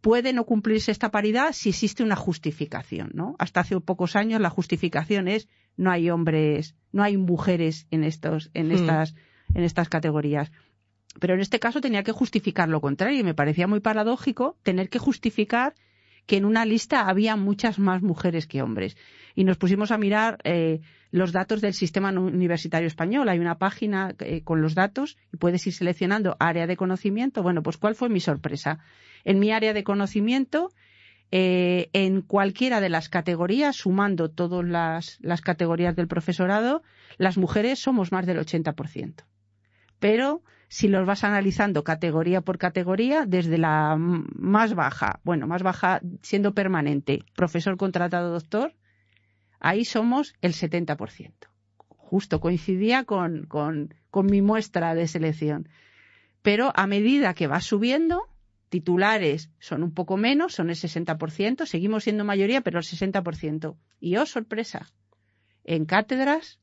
puede no cumplirse esta paridad si existe una justificación, ¿no? Hasta hace pocos años la justificación es no hay hombres, no hay mujeres en estos, en estas, mm. en estas categorías. Pero en este caso tenía que justificar lo contrario y me parecía muy paradójico tener que justificar que en una lista había muchas más mujeres que hombres. Y nos pusimos a mirar eh, los datos del sistema universitario español. Hay una página eh, con los datos y puedes ir seleccionando área de conocimiento. Bueno, pues ¿cuál fue mi sorpresa? En mi área de conocimiento, eh, en cualquiera de las categorías, sumando todas las, las categorías del profesorado, las mujeres somos más del ochenta por ciento. Pero si los vas analizando categoría por categoría, desde la más baja, bueno, más baja siendo permanente, profesor contratado doctor, ahí somos el setenta por ciento. Justo coincidía con, con, con mi muestra de selección. Pero a medida que vas subiendo, titulares son un poco menos, son el sesenta por ciento, seguimos siendo mayoría, pero el sesenta por ciento. Y oh, sorpresa, en cátedras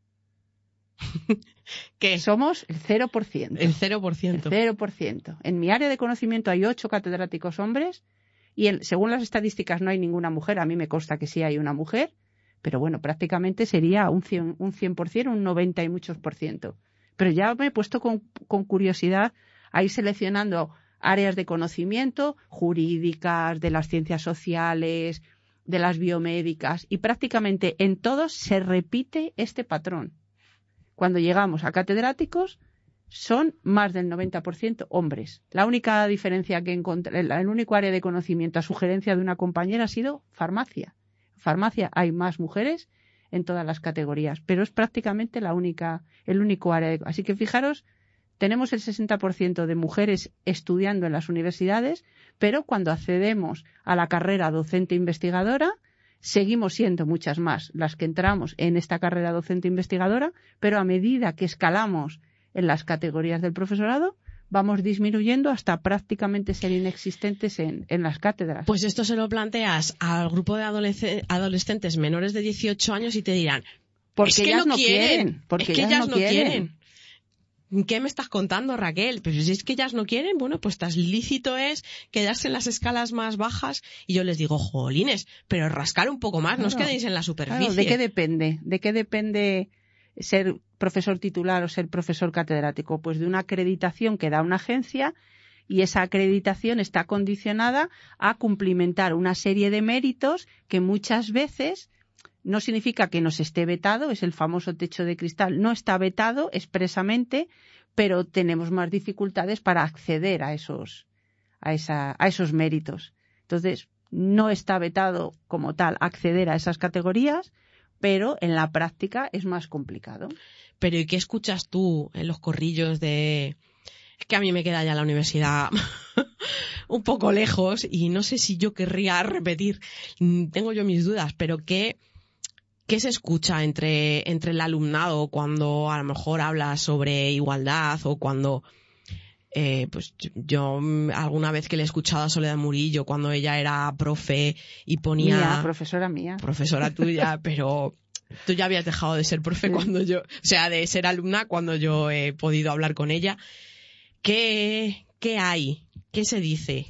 ¿qué? Somos el cero por ciento. El cero por ciento. El cero por ciento. En mi área de conocimiento hay ocho catedráticos hombres y en, según las estadísticas no hay ninguna mujer. A mí me consta que sí hay una mujer, pero bueno, prácticamente sería un cien, un cien por ciento, un noventa y muchos por ciento. Pero ya me he puesto con, con curiosidad a ir seleccionando áreas de conocimiento jurídicas, de las ciencias sociales, de las biomédicas y prácticamente en todos se repite este patrón. Cuando llegamos a catedráticos, son más del noventa por ciento hombres. La única diferencia que encontré, el único área de conocimiento a sugerencia de una compañera ha sido farmacia. En farmacia hay más mujeres en todas las categorías, pero es prácticamente la única, el único área de, así que fijaros, tenemos el sesenta por ciento de mujeres estudiando en las universidades, pero cuando accedemos a la carrera docente investigadora, seguimos siendo muchas más las que entramos en esta carrera docente investigadora, pero a medida que escalamos en las categorías del profesorado, vamos disminuyendo hasta prácticamente ser inexistentes en, en las cátedras. Pues esto se lo planteas al grupo de adolesc- adolescentes menores de dieciocho años y te dirán, porque es que ellas no, no quieren, quieren, porque es que ellas, ellas no, no quieren. quieren. ¿Qué me estás contando, Raquel? Pues si es que ellas no quieren, bueno, pues tan lícito es quedarse en las escalas más bajas y yo les digo, jolines, pero rascar un poco más, claro, no os quedéis en la superficie. Claro, ¿de qué depende? ¿De qué depende ser profesor titular o ser profesor catedrático? Pues de una acreditación que da una agencia y esa acreditación está condicionada a cumplimentar una serie de méritos que muchas veces no significa que nos esté vetado, es el famoso techo de cristal, no está vetado expresamente, pero tenemos más dificultades para acceder a esos, a esa, a esos méritos. Entonces, no está vetado como tal acceder a esas categorías, pero en la práctica es más complicado. Pero ¿y qué escuchas tú en los corrillos de... Es que a mí me queda ya la universidad un poco lejos y no sé si yo querría repetir, tengo yo mis dudas, pero ¿qué... ¿Qué se escucha entre, entre el alumnado cuando a lo mejor habla sobre igualdad o cuando, eh, pues yo alguna vez que le he escuchado a Soledad Murillo cuando ella era profe y ponía... Mía, profesora mía. Profesora tuya, pero tú ya habías dejado de ser profe sí. cuando yo, o sea, de ser alumna cuando yo he podido hablar con ella. ¿Qué, qué hay? ¿Qué se dice?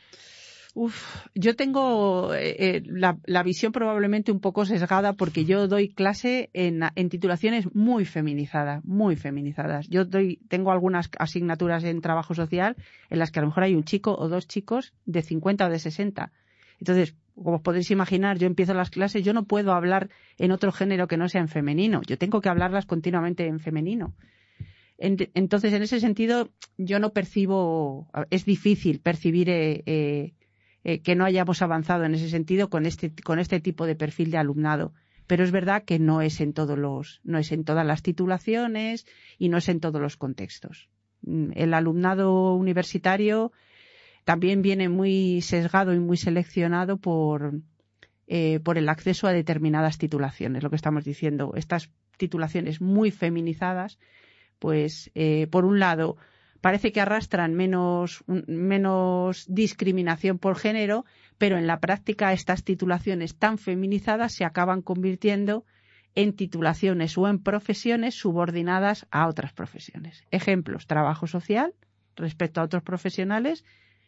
Uf, yo tengo eh, la, la visión probablemente un poco sesgada porque yo doy clase en, en titulaciones muy feminizadas, muy feminizadas. Yo doy, tengo algunas asignaturas en trabajo social en las que a lo mejor hay un chico o dos chicos de cincuenta o de sesenta. Entonces, como os podéis imaginar, yo empiezo las clases, yo no puedo hablar en otro género que no sea en femenino. Yo tengo que hablarlas continuamente en femenino. Entonces, en ese sentido, yo no percibo, es difícil percibir eh, eh, Eh, que no hayamos avanzado en ese sentido con este con este tipo de perfil de alumnado, pero es verdad que no es en todos los no es en todas las titulaciones y no es en todos los contextos. El alumnado universitario también viene muy sesgado y muy seleccionado por eh, por el acceso a determinadas titulaciones, lo que estamos diciendo, estas titulaciones muy feminizadas, pues eh, por un lado parece que arrastran menos, menos discriminación por género, pero en la práctica estas titulaciones tan feminizadas se acaban convirtiendo en titulaciones o en profesiones subordinadas a otras profesiones. Ejemplos, trabajo social respecto a otros profesionales,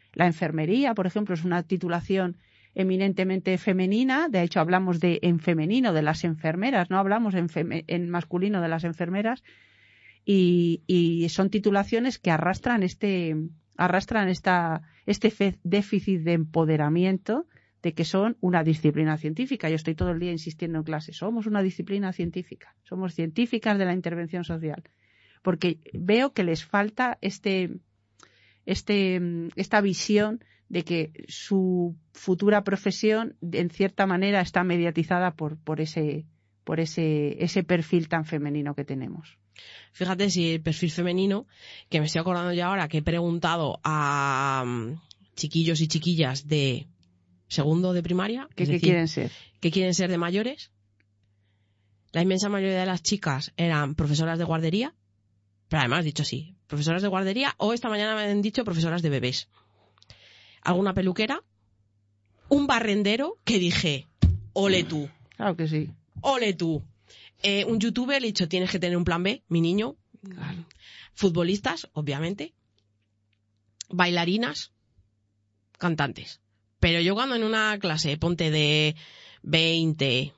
La enfermería, por ejemplo, es una titulación eminentemente femenina. De hecho, hablamos de en femenino de las enfermeras, no hablamos en, feme- en masculino de las enfermeras. Y, y son titulaciones que arrastran este arrastran esta este fe- déficit de empoderamiento de que son una disciplina científica. Yo estoy todo el día insistiendo en clase, somos una disciplina científica, somos científicas de la intervención social, porque veo que les falta este este esta visión de que su futura profesión en cierta manera está mediatizada por por ese por ese ese perfil tan femenino que tenemos. Fíjate si el perfil femenino, que me estoy acordando ya ahora, que he preguntado a um, chiquillos y chiquillas de segundo de primaria. ¿Qué, es ¿qué decir, quieren ser? ¿Qué quieren ser de mayores? La inmensa mayoría de las chicas eran profesoras de guardería, pero además dicho así, profesoras de guardería, o esta mañana me han dicho profesoras de bebés. Alguna peluquera, un barrendero que dije, ole tú. Claro que sí. Ole tú. Eh, un youtuber, le he dicho, tienes que tener un plan B, mi niño. Claro. Futbolistas, obviamente. Bailarinas. Cantantes. Pero yo cuando en una clase, ponte de veinte,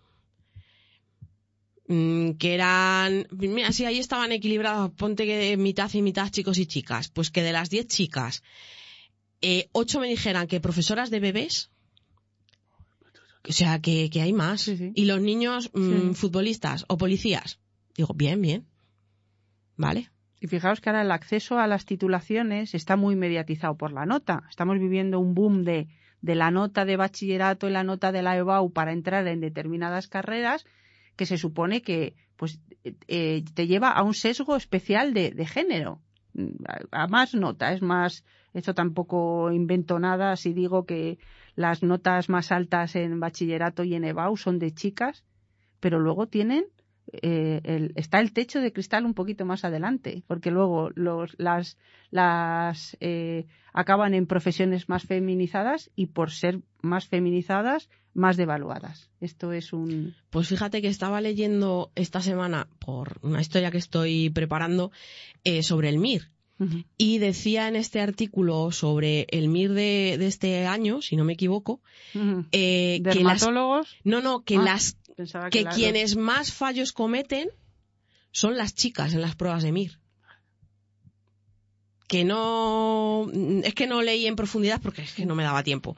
mmm, que eran, mira, si ahí estaban equilibrados, ponte que de mitad y mitad chicos y chicas, pues que de las diez chicas, eh, ocho me dijeran que profesoras de bebés. O sea, que, que hay más. Sí, sí. Y los niños mmm, Sí. futbolistas o policías. Digo, bien, bien. Vale. Y fijaos que ahora el acceso a las titulaciones está muy mediatizado por la nota. Estamos viviendo un boom de, de la nota de bachillerato y la nota de la E B A U para entrar en determinadas carreras, que se supone que pues eh, te lleva a un sesgo especial de, de género. A, a más nota, es más... Esto tampoco invento nada si digo que las notas más altas en bachillerato y en E B A U son de chicas, pero luego tienen eh, el, está el techo de cristal un poquito más adelante, porque luego los, las, las eh, acaban en profesiones más feminizadas y por ser más feminizadas, más devaluadas. Esto es un... Pues fíjate que estaba leyendo esta semana, por una historia que estoy preparando, eh, sobre el M I R. Uh-huh. Y decía en este artículo sobre el M I R de, de este año, si no me equivoco, uh-huh. eh, ¿Dermatólogos? Que las, no, no, que ah, las que, que la, quienes los... más fallos cometen son las chicas en las pruebas de M I R. Que no, es que no leí en profundidad porque es que no me daba tiempo.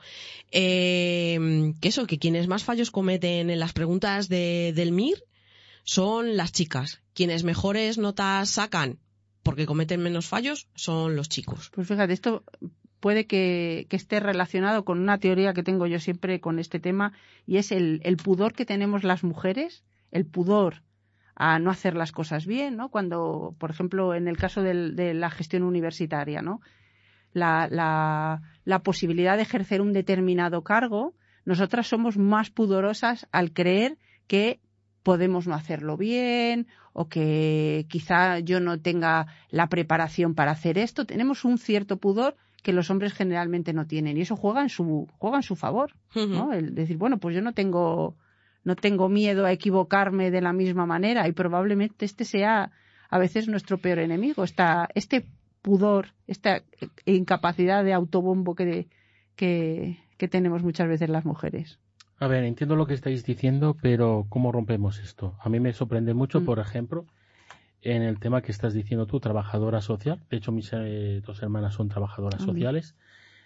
Eh, que eso, que quienes más fallos cometen en las preguntas de, del M I R son las chicas. Quienes mejores notas sacan porque cometen menos fallos son los chicos. Pues fíjate, esto puede que, que esté relacionado con una teoría que tengo yo siempre con este tema, y es el, el pudor que tenemos las mujeres, el pudor a no hacer las cosas bien, ¿no? Cuando, por ejemplo, en el caso del, de la gestión universitaria, ¿no? La, la, la posibilidad de ejercer un determinado cargo, nosotras somos más pudorosas al creer que podemos no hacerlo bien o que quizá yo no tenga la preparación para hacer esto. Tenemos un cierto pudor que los hombres generalmente no tienen y eso juega en su, juega en su favor, ¿no? Uh-huh. El decir, bueno, pues yo no tengo, no tengo miedo a equivocarme de la misma manera y probablemente este sea a veces nuestro peor enemigo, esta, este pudor, esta incapacidad de autobombo que, que, que tenemos muchas veces las mujeres. A ver, entiendo lo que estáis diciendo, pero ¿cómo rompemos esto? A mí me sorprende mucho, mm. por ejemplo, en el tema que estás diciendo tú, trabajadora social. De hecho, mis eh, dos hermanas son trabajadoras ah, sociales.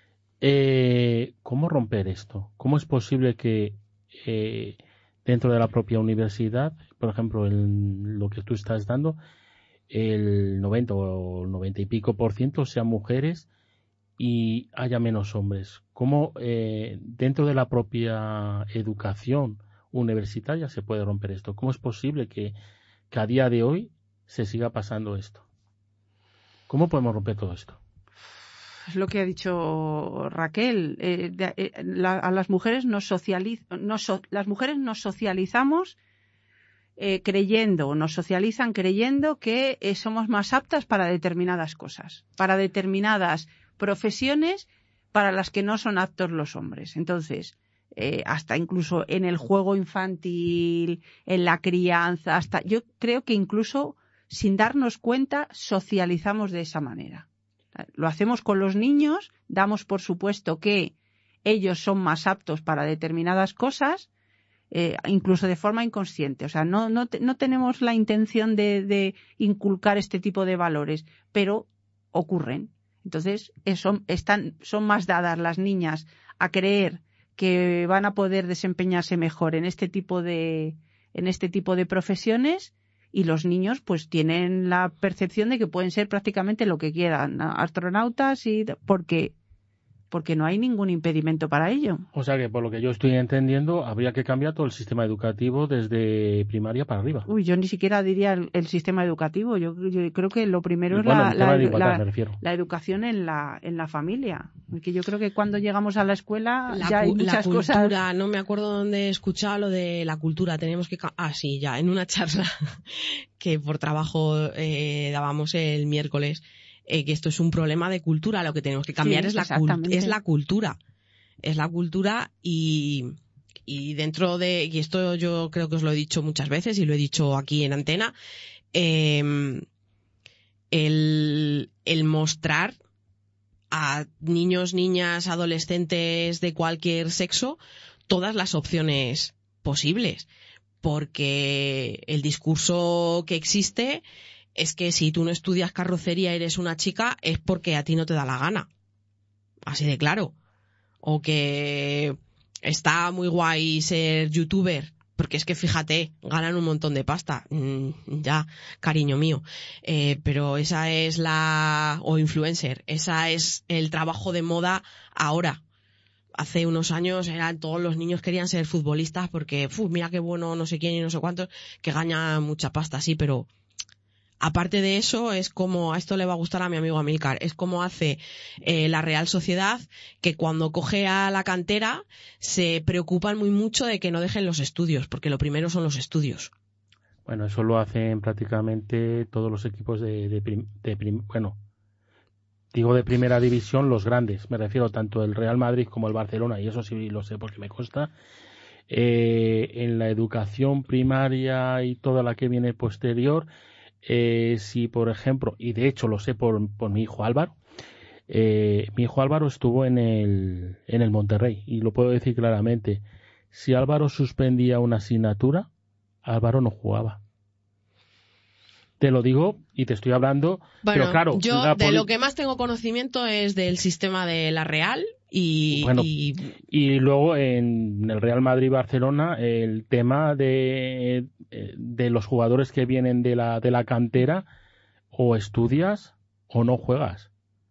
Eh, ¿Cómo romper esto? ¿Cómo es posible que eh, dentro de la propia universidad, por ejemplo, en lo que tú estás dando, el noventa o noventa y pico por ciento sean mujeres y haya menos hombres? ¿Cómo eh, dentro de la propia educación universitaria se puede romper esto? ¿Cómo es posible que, que a día de hoy se siga pasando esto? ¿Cómo podemos romper todo esto? Es lo que ha dicho Raquel. Eh, de, eh, la, a las mujeres nos socializ, nos so, las mujeres nos socializamos eh, creyendo, nos socializan creyendo que eh, somos más aptas para determinadas cosas, para determinadas profesiones para las que no son aptos los hombres. Entonces, eh, hasta incluso en el juego infantil, en la crianza, hasta yo creo que incluso sin darnos cuenta socializamos de esa manera. Lo hacemos con los niños, damos por supuesto que ellos son más aptos para determinadas cosas, eh, incluso de forma inconsciente. O sea, no, no, te, no tenemos la intención de, de inculcar este tipo de valores, pero ocurren. Entonces, eso, están, son más dadas las niñas a creer que van a poder desempeñarse mejor en este tipo de, en este tipo de profesiones, y los niños pues tienen la percepción de que pueden ser prácticamente lo que quieran, astronautas, y porque porque no hay ningún impedimento para ello. O sea que, por lo que yo estoy entendiendo, habría que cambiar todo el sistema educativo desde primaria para arriba. Uy, yo ni siquiera diría el, el sistema educativo. Yo, yo creo que lo primero es bueno, la, la, igualdad, la, la educación en la en la familia. Porque yo creo que cuando llegamos a la escuela la, ya hay muchas la cultura, cosas. No me acuerdo dónde escuchaba lo de la cultura. Tenemos que... Ah, sí, ya, en una charla que por trabajo eh, dábamos el miércoles. Eh, que esto es un problema de cultura, lo que tenemos que cambiar sí, es, la cult- es la cultura. Es la cultura y, y dentro de, y esto yo creo que os lo he dicho muchas veces y lo he dicho aquí en antena, eh, el, el mostrar a niños, niñas, adolescentes de cualquier sexo todas las opciones posibles. Porque el discurso que existe es que si tú no estudias carrocería y eres una chica, es porque a ti no te da la gana. Así de claro. O que está muy guay ser youtuber, porque es que fíjate, ganan un montón de pasta. Mm, ya, cariño mío. Eh, pero esa es la... o influencer, esa es el trabajo de moda ahora. Hace unos años eran todos los niños querían ser futbolistas porque, uf, mira qué bueno no sé quién y no sé cuántos, que gana mucha pasta, sí, pero... Aparte de eso, es como, a esto le va a gustar a mi amigo Amílcar, es como hace eh, la Real Sociedad, que cuando coge a la cantera se preocupan muy mucho de que no dejen los estudios, porque lo primero son los estudios. Bueno, eso lo hacen prácticamente todos los equipos de, de, prim, de prim, bueno, digo de primera división, los grandes, me refiero tanto el Real Madrid como el Barcelona, y eso sí lo sé porque me consta. Eh, en la educación primaria y toda la que viene posterior, Eh, si por ejemplo, y de hecho lo sé por, por mi hijo Álvaro, eh, mi hijo Álvaro estuvo en el, en el Monterrey y lo puedo decir claramente, si Álvaro suspendía una asignatura, Álvaro no jugaba. Te lo digo y te estoy hablando, bueno, pero claro... Yo de poli- lo que más tengo conocimiento es del sistema de la Real y... Bueno, y... y luego en el Real Madrid-Barcelona el tema de, de los jugadores que vienen de la, de la cantera, o estudias o no juegas.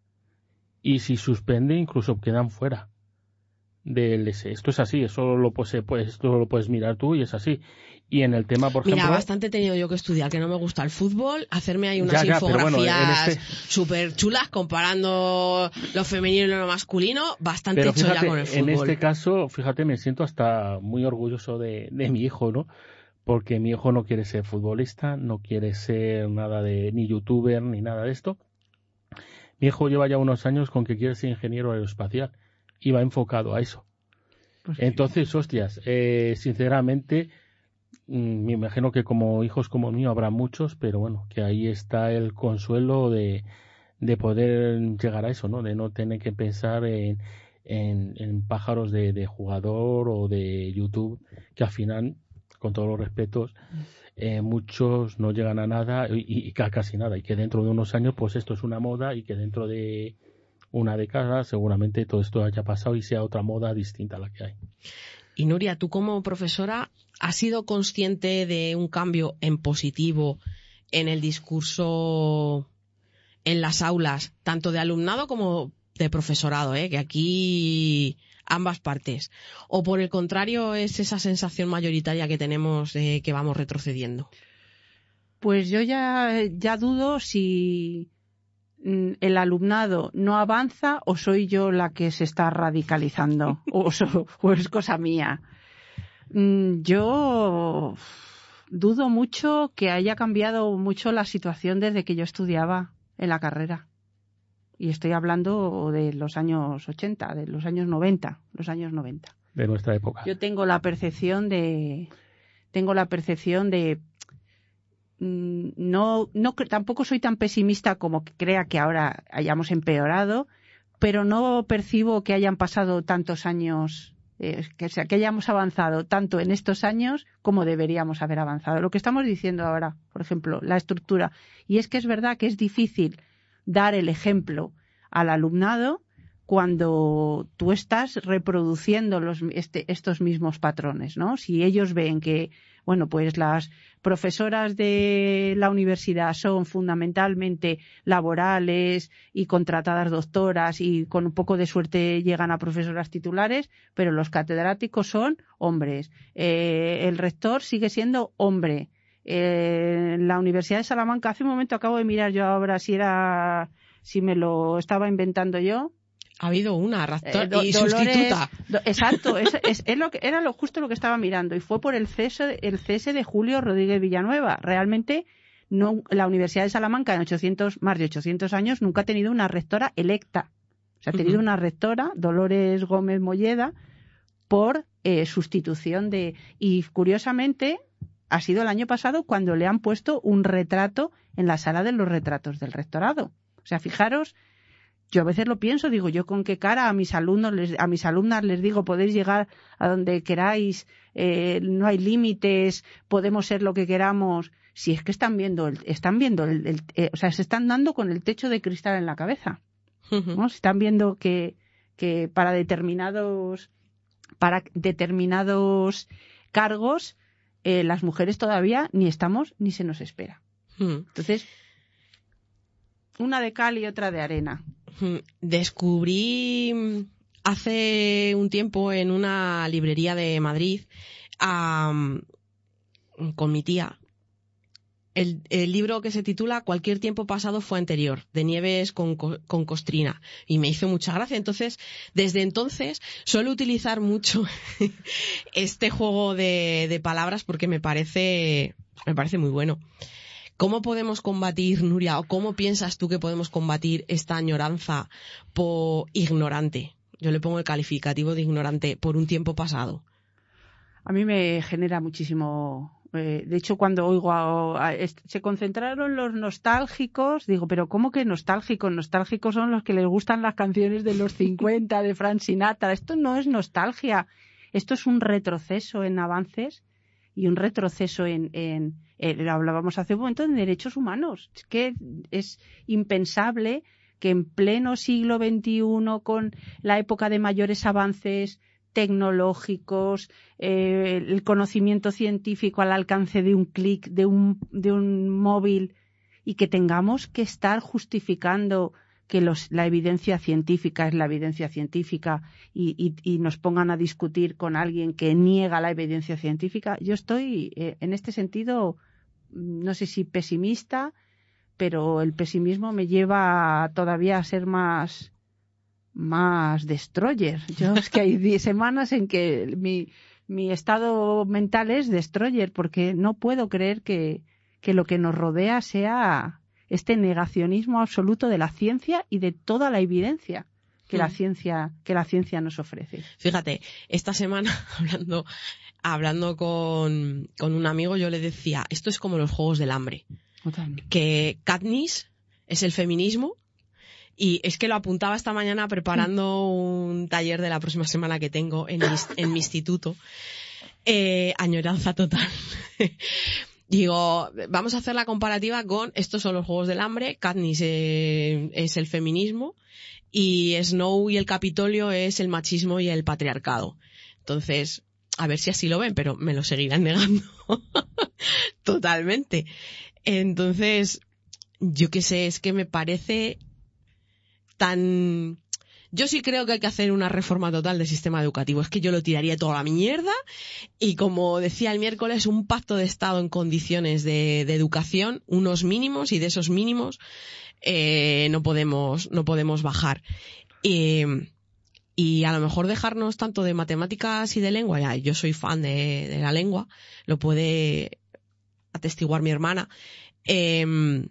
Y si suspende incluso quedan fuera del ese. Esto es así, eso lo puedes, pues, esto lo puedes mirar tú y es así. Y en el tema, por Mira, ejemplo... bastante he tenido yo que estudiar, que no me gusta el fútbol, hacerme ahí unas ya, ya, infografías bueno, este... súper chulas comparando lo femenino y lo masculino, bastante pero hecho fíjate, ya con el fútbol. En este caso, fíjate, me siento hasta muy orgulloso de, de mi hijo, ¿no? Porque mi hijo no quiere ser futbolista, no quiere ser nada de ni youtuber ni nada de esto. Mi hijo lleva ya unos años con que quiere ser ingeniero aeroespacial y va enfocado a eso. Pues entonces, sí. hostias, eh, sinceramente, mmm, me imagino que como hijos como mío habrá muchos, pero bueno, que ahí está el consuelo de, de poder llegar a eso, ¿no? De no tener que pensar en, en, en pájaros de, de jugador o de YouTube, que al final, con todos los respetos, eh, muchos no llegan a nada y, y, y casi nada, y que dentro de unos años pues esto es una moda y que dentro de una década seguramente todo esto haya pasado y sea otra moda distinta a la que hay. Y Nuria, tú como profesora, ¿has sido consciente de un cambio en positivo en el discurso en las aulas, tanto de alumnado como de profesorado, ¿eh? Que aquí ambas partes? ¿O por el contrario es esa sensación mayoritaria que tenemos de que vamos retrocediendo? Pues yo ya, ya dudo si el alumnado no avanza o soy yo la que se está radicalizando o, so, o es cosa mía. Yo dudo mucho que haya cambiado mucho la situación desde que yo estudiaba en la carrera. Y estoy hablando de los años ochenta, de los años noventa, los años noventa. De nuestra época. Yo tengo la percepción de tengo la percepción de no, no tampoco soy tan pesimista como que crea que ahora hayamos empeorado, pero no percibo que hayan pasado tantos años, eh, que, sea, que hayamos avanzado tanto en estos años como deberíamos haber avanzado. Lo que estamos diciendo ahora, por ejemplo, la estructura. Y es que es verdad que es difícil dar el ejemplo al alumnado cuando tú estás reproduciendo los, este, estos mismos patrones, ¿no? Si ellos ven que, bueno, pues las profesoras de la universidad son fundamentalmente laborales y contratadas doctoras y con un poco de suerte llegan a profesoras titulares, pero los catedráticos son hombres. Eh, el rector sigue siendo hombre. Eh, en la Universidad de Salamanca, hace un momento acabo de mirar yo ahora si era, si me lo estaba inventando yo. Ha habido una, rector eh, do, y Dolores, sustituta. Do, exacto, es, es, es lo que, era lo justo lo que estaba mirando y fue por el cese, el cese de Julio Rodríguez Villanueva. Realmente no, la Universidad de Salamanca en ochocientos, más de ochocientos años nunca ha tenido una rectora electa. O sea, ha tenido uh-huh. una rectora, Dolores Gómez Molleda, por eh, sustitución de... Y curiosamente ha sido el año pasado cuando le han puesto un retrato en la sala de los retratos del rectorado. O sea, fijaros... Yo a veces lo pienso, digo, yo con qué cara a mis alumnos, les, a mis alumnas les digo, podéis llegar a donde queráis, eh, no hay límites, podemos ser lo que queramos. Si es que están viendo, el, están viendo, el, el, eh, o sea, se están dando con el techo de cristal en la cabeza, ¿no? Se están viendo que, que para determinados, para determinados cargos, eh, las mujeres todavía ni estamos ni se nos espera. Entonces, una de cal y otra de arena. Descubrí hace un tiempo en una librería de Madrid um, con mi tía el, el libro que se titula Cualquier tiempo pasado fue anterior, de Nieves con, con Costrina, y me hizo mucha gracia. Entonces, desde entonces suelo utilizar mucho este juego de, de palabras porque me parece, me parece muy bueno. ¿Cómo podemos combatir, Nuria, o cómo piensas tú que podemos combatir esta añoranza por ignorante? Yo le pongo el calificativo de ignorante por un tiempo pasado. A mí me genera muchísimo... Eh, de hecho, cuando oigo a, a, a, se concentraron los nostálgicos, digo, pero ¿cómo que nostálgicos? Nostálgicos son los que les gustan las canciones de los cincuenta, de Frank Sinatra. Esto no es nostalgia. Esto es un retroceso en avances y un retroceso en... en Eh, hablábamos hace un momento de derechos humanos. Es que es impensable que en pleno siglo veintiuno, con la época de mayores avances tecnológicos, eh, el conocimiento científico al alcance de un clic, de un, de un móvil, y que tengamos que estar justificando que los, la evidencia científica es la evidencia científica y, y, y nos pongan a discutir con alguien que niega la evidencia científica. Yo estoy eh, en este sentido, no sé si pesimista, pero el pesimismo me lleva todavía a ser más, más destroyer. Yo es que hay semanas en que mi, mi estado mental es destroyer porque no puedo creer que, que lo que nos rodea sea este negacionismo absoluto de la ciencia y de toda la evidencia que sí. la ciencia que la ciencia nos ofrece. Fíjate, esta semana hablando hablando con, con un amigo, yo le decía, esto es como los Juegos del Hambre, que Katniss es el feminismo, y es que lo apuntaba esta mañana preparando un taller de la próxima semana que tengo en mi, en mi instituto. Eh, añoranza total. Digo, vamos a hacer la comparativa con estos son los Juegos del Hambre, Katniss eh, es el feminismo y Snow y el Capitolio es el machismo y el patriarcado. Entonces, a ver si así lo ven, pero me lo seguirán negando totalmente. Entonces, yo qué sé, es que me parece tan... Yo sí creo que hay que hacer una reforma total del sistema educativo. Es que yo lo tiraría toda la mierda y, como decía el miércoles, un pacto de Estado en condiciones de, de educación, unos mínimos, y de esos mínimos eh, no podemos no podemos bajar. Eh, y a lo mejor dejarnos tanto de matemáticas y de lengua. Ya, yo soy fan de, de la lengua, lo puede atestiguar mi hermana. Eh,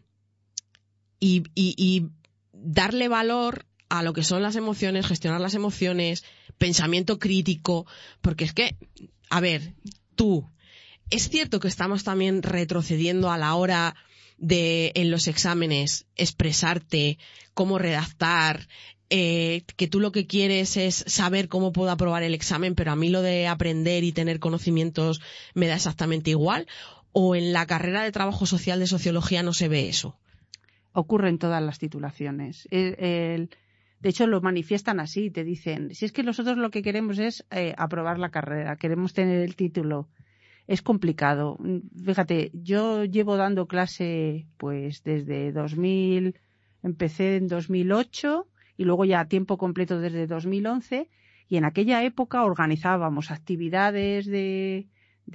y, y, y darle valor a lo que son las emociones, gestionar las emociones, pensamiento crítico, porque es que, a ver, tú, es cierto que estamos también retrocediendo a la hora de, en los exámenes, expresarte, cómo redactar, eh, que tú lo que quieres es saber cómo puedo aprobar el examen, pero a mí lo de aprender y tener conocimientos me da exactamente igual. ¿O en la carrera de trabajo social de sociología no se ve eso? Ocurre en todas las titulaciones. El, el, de hecho, lo manifiestan así, te dicen, si es que nosotros lo que queremos es eh, aprobar la carrera, queremos tener el título. Es complicado. Fíjate, yo llevo dando clase pues desde dos mil, empecé en dos mil ocho y luego ya a tiempo completo desde dos mil once, y en aquella época organizábamos actividades de,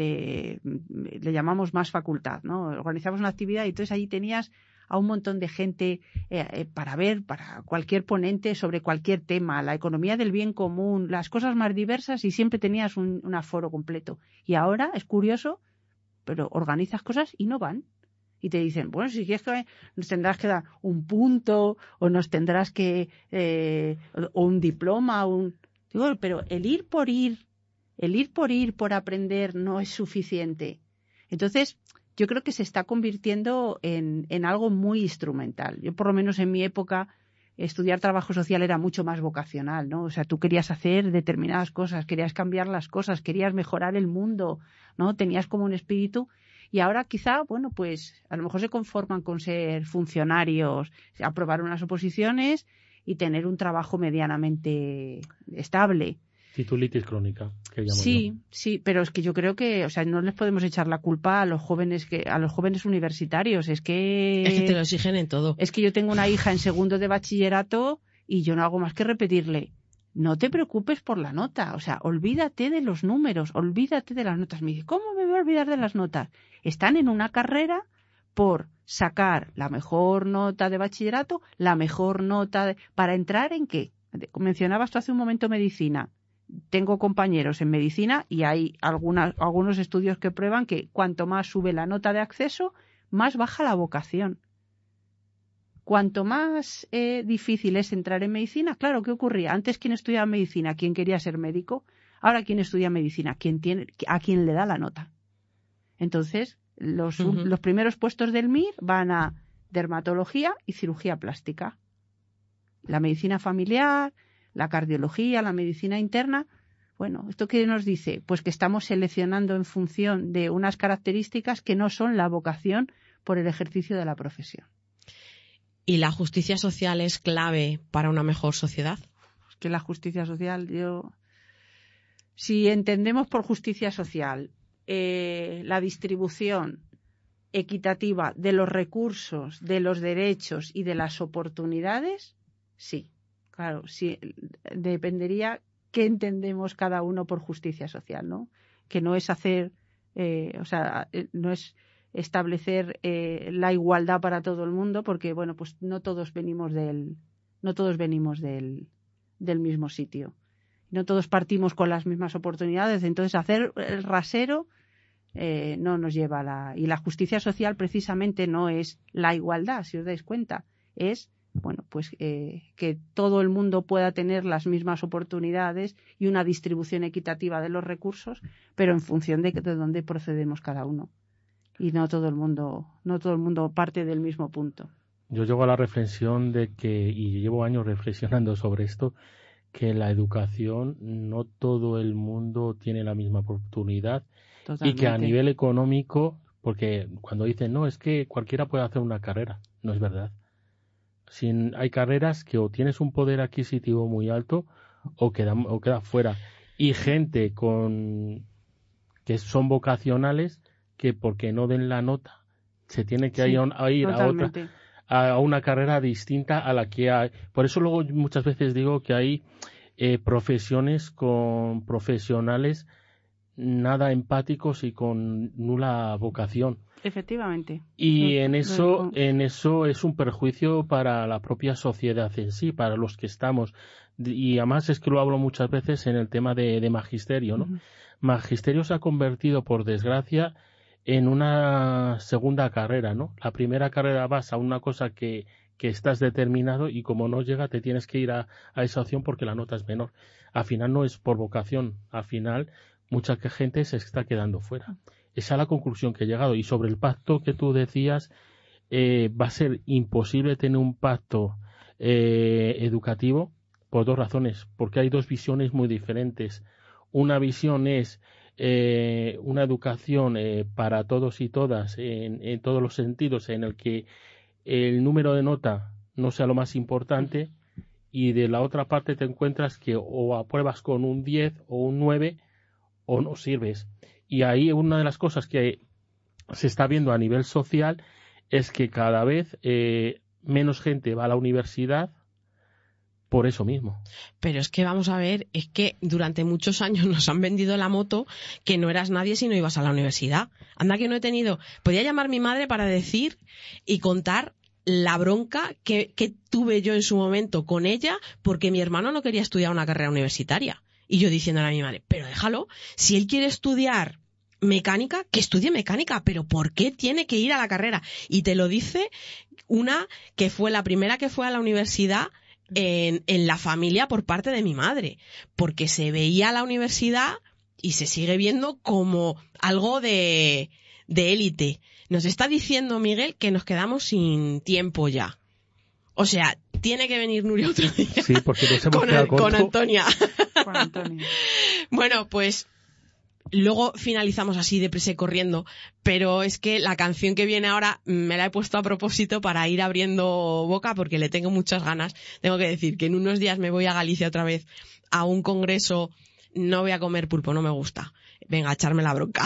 de le llamamos más facultad, ¿no? Organizábamos una actividad y entonces allí tenías a un montón de gente eh, eh, para ver, para cualquier ponente sobre cualquier tema, la economía del bien común, las cosas más diversas, y siempre tenías un, un aforo completo. Y ahora es curioso, pero organizas cosas y no van. Y te dicen, bueno, si quieres que nos tendrás que dar un punto o nos tendrás que, eh, o un diploma, o un... Digo, pero el ir por ir, el ir por ir, por aprender, no es suficiente. Entonces, yo creo que se está convirtiendo en, en algo muy instrumental. Yo, por lo menos en mi época, estudiar trabajo social era mucho más vocacional, ¿no? O sea, tú querías hacer determinadas cosas, querías cambiar las cosas, querías mejorar el mundo, ¿no? Tenías como un espíritu. Y ahora quizá, bueno, pues a lo mejor se conforman con ser funcionarios, aprobar unas oposiciones y tener un trabajo medianamente estable. Titulitis crónica, que llamo sí, yo. Sí, pero es que yo creo que, o sea, no les podemos echar la culpa a los jóvenes que, a los jóvenes universitarios. Es que es que te lo exigen en todo. Es que yo tengo una hija en segundo de bachillerato y yo no hago más que repetirle: no te preocupes por la nota, o sea, olvídate de los números, olvídate de las notas. Me dice, ¿cómo me voy a olvidar de las notas? Están en una carrera por sacar la mejor nota de bachillerato, la mejor nota de... ¿Para entrar en qué? Mencionabas tú hace un momento medicina. Tengo compañeros en medicina y hay algunas, algunos estudios que prueban que cuanto más sube la nota de acceso, más baja la vocación. Cuanto más eh, difícil es entrar en medicina, claro, ¿qué ocurría? Antes, ¿quién estudiaba medicina? ¿Quién quería ser médico? Ahora, ¿quién estudia medicina? ¿Quién tiene, a quién le da la nota? Entonces, los, uh-huh. los primeros puestos del M I R van a dermatología y cirugía plástica. La medicina familiar, la cardiología, la medicina interna. Bueno, ¿esto qué nos dice? Pues que estamos seleccionando en función de unas características que no son la vocación por el ejercicio de la profesión. ¿Y la justicia social es clave para una mejor sociedad? Es que la justicia social, yo... Si entendemos por justicia social eh, la distribución equitativa de los recursos, de los derechos y de las oportunidades, sí. Claro, sí, dependería qué entendemos cada uno por justicia social, ¿no? Que no es hacer, eh, o sea, no es establecer eh, la igualdad para todo el mundo, porque bueno, pues no todos venimos del, no todos venimos del, del mismo sitio, no todos partimos con las mismas oportunidades. Entonces, hacer el rasero eh, no nos lleva a la, y la justicia social precisamente no es la igualdad, si os dais cuenta, es bueno, pues eh, que todo el mundo pueda tener las mismas oportunidades y una distribución equitativa de los recursos, pero en función de, de dónde procedemos cada uno. Y no todo el mundo, no todo el mundo parte del mismo punto. Yo llego a la reflexión de que, y llevo años reflexionando sobre esto, que la educación no todo el mundo tiene la misma oportunidad. Totalmente. Y que a nivel económico, porque cuando dicen, no, es que cualquiera puede hacer una carrera, no es verdad. Sin, hay carreras que o tienes un poder adquisitivo muy alto o queda, o queda fuera. Y gente con que son vocacionales que porque no den la nota se tiene que sí, ir, a, ir a otra a una carrera distinta a la que hay. Por eso luego muchas veces digo que hay eh, profesiones con profesionales nada empáticos y con nula vocación. Efectivamente. Y en eso, en eso es un perjuicio para la propia sociedad en sí, para los que estamos. Y además es que lo hablo muchas veces en el tema de, de magisterio, ¿no? Uh-huh. Magisterio se ha convertido, por desgracia, en una segunda carrera, ¿no? La primera carrera vas a una cosa que, que estás determinado y como no llega te tienes que ir a, a esa opción porque la nota es menor. Al final no es por vocación, al final mucha gente se está quedando fuera. Esa es la conclusión que he llegado. Y sobre el pacto que tú decías, eh, va a ser imposible tener un pacto eh, educativo por dos razones. Porque hay dos visiones muy diferentes. Una visión es eh, una educación eh, para todos y todas en, en todos los sentidos, en el que el número de nota no sea lo más importante, y de la otra parte te encuentras que o apruebas con un diez o un nueve o no sirves. Y ahí una de las cosas que se está viendo a nivel social es que cada vez eh, menos gente va a la universidad por eso mismo. Pero es que vamos a ver, es que durante muchos años nos han vendido la moto que no eras nadie si no ibas a la universidad. Anda que no he tenido... Podía llamar mi madre para decir y contar la bronca que, que tuve yo en su momento con ella porque mi hermano no quería estudiar una carrera universitaria. Y yo diciéndole a mi madre, pero déjalo, si él quiere estudiar mecánica, que estudie mecánica, pero ¿por qué tiene que ir a la carrera? Y te lo dice una que fue la primera que fue a la universidad en, en la familia por parte de mi madre, porque se veía la universidad y se sigue viendo como algo de, de élite. Nos está diciendo Miguel que nos quedamos sin tiempo ya. O sea, tiene que venir Nuria otro día. Sí, porque nos hemos con, quedado corto. con Antonia. Con Antonia. Bueno, pues luego finalizamos así deprisa y corriendo, pero es que la canción que viene ahora me la he puesto a propósito para ir abriendo boca porque le tengo muchas ganas. Tengo que decir que en unos días me voy a Galicia otra vez a un congreso. No voy a comer pulpo, no me gusta. Venga, a echarme la bronca.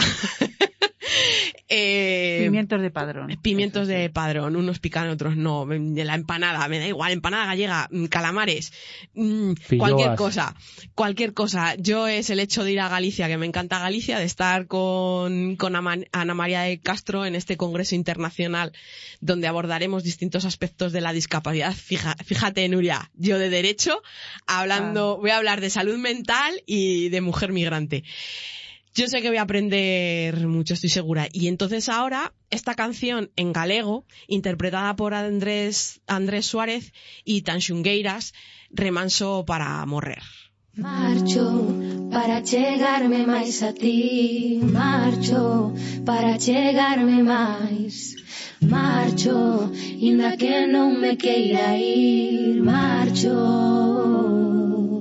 eh, pimientos de Padrón. Pimientos de Padrón, unos pican, otros no. La empanada, me da igual, empanada gallega, calamares, mmm, cualquier cosa, cualquier cosa. Yo es el hecho de ir a Galicia, que me encanta Galicia, de estar con, con Ana María de Castro en este congreso internacional donde abordaremos distintos aspectos de la discapacidad. Fija, fíjate, Nuria, yo de derecho, hablando, ah. voy a hablar de salud mental y de mujer migrante. Yo sé que voy a aprender mucho, estoy segura. Y entonces ahora, esta canción en galego, interpretada por Andrés, Andrés Suárez y Tanxungueiras, Remanso para morrer. Marcho para chegarme máis a ti, marcho para chegarme máis. Marcho, inda que non me queira ir, marcho.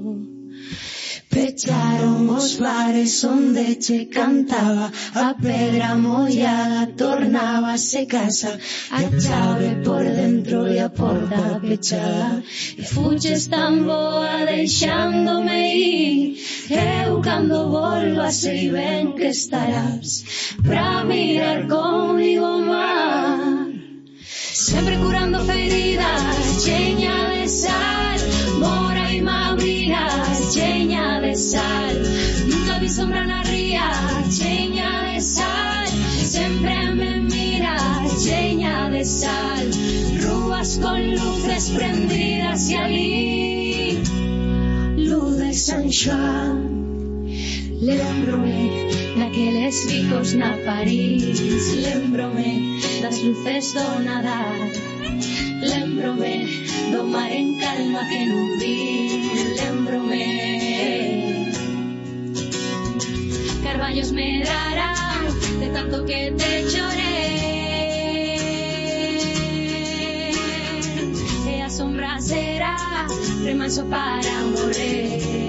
Pecharon os bares onde che cantaba, a pedra mollada tornábase casa, a chave por dentro e a porta pechada. E fuches tan boa deixándome ir, eu cando volva sei ben que estarás pra mirar comigo mar. Sempre curando feridas, cheña de sal, mora e mabrigas, cheña de sal. Nunca vi sombra na ría, cheña de sal. Sempre me mira, cheña de sal. Rúas con luces prendidas e ali, luz de San Xoán. Lembrome naqueles bicos na París, lembrome das luces do Nadal, lembrome do mar en calma que non vi, lembrome carballos me darán de tanto que te choré, e a sombra será remanso para morrer.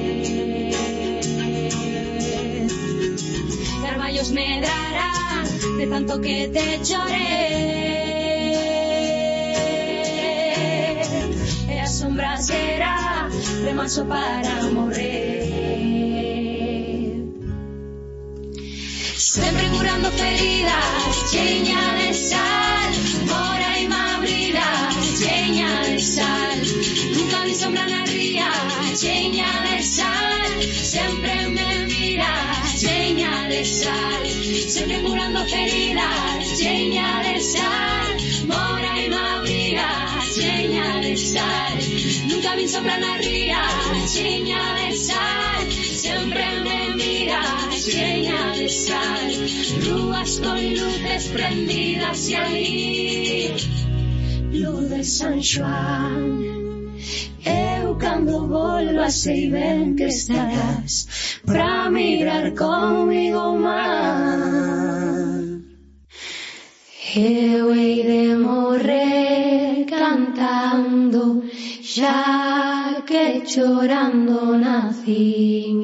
Carballos me darán de tanto que te choré, e a sombra será remanso para morrer. Sempre curando feridas, cheña de sal, mora e mabrida, cheña de sal. Nunca vi sombra na ría, cheña de sal. Sempre me mira, cheña de sal. Sempre curando feridas, cheña de sal, mora e mabriga, cheña de sal. Nunca vi sombra na ría, cheña de sal. Sempre me mira, cheña de sal. Rúas con luces prendidas e ali, luz de San Xoán. Eu cando volva sei ben que estarás pra mirar comigo mar. Eu hei de morrer cantando, xa que chorando nacín.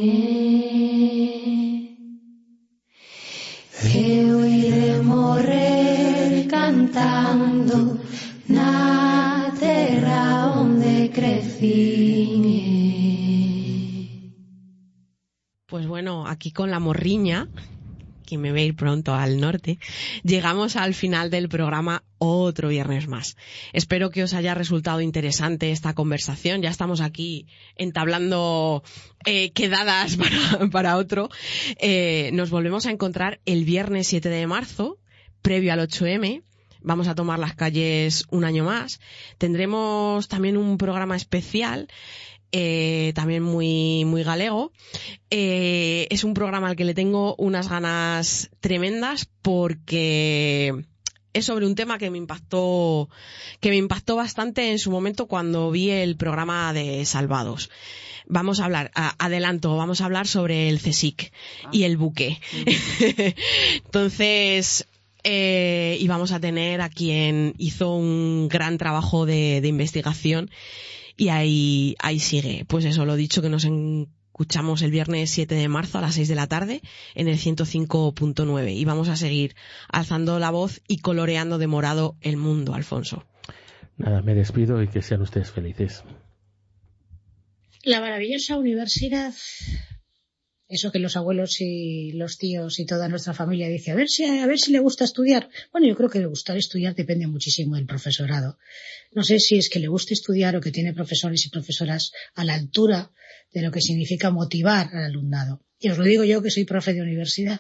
Eu hei de morrer cantando na terra onde crecín. Pues bueno, aquí con la morriña, que me ve ir pronto al norte, llegamos al final del programa otro viernes más. Espero que os haya resultado interesante esta conversación. Ya estamos aquí entablando eh, quedadas para, para otro. Eh, nos volvemos a encontrar el viernes siete de marzo, previo al ocho eme. Vamos a tomar las calles un año más. Tendremos también un programa especial, Eh, también muy muy galego. Eh, es un programa al que le tengo unas ganas tremendas porque es sobre un tema que me impactó que me impactó bastante en su momento cuando vi el programa de Salvados. Vamos a hablar, a, adelanto, vamos a hablar sobre el CSIC y el buque. Mm. Entonces, eh, y vamos a tener a quien hizo un gran trabajo de, de investigación. Y ahí, ahí sigue. Pues eso, lo dicho, que nos escuchamos el viernes siete de marzo a las seis de la tarde en el ciento cinco punto nueve. Y vamos a seguir alzando la voz y coloreando de morado el mundo, Alfonso. Nada, me despido y que sean ustedes felices. La maravillosa universidad, eso que los abuelos y los tíos y toda nuestra familia dice, a ver si, a ver si le gusta estudiar. Bueno, yo creo que le gustar estudiar depende muchísimo del profesorado. No sé si es que le gusta estudiar o que tiene profesores y profesoras a la altura de lo que significa motivar al alumnado. Y os lo digo yo, que soy profe de universidad.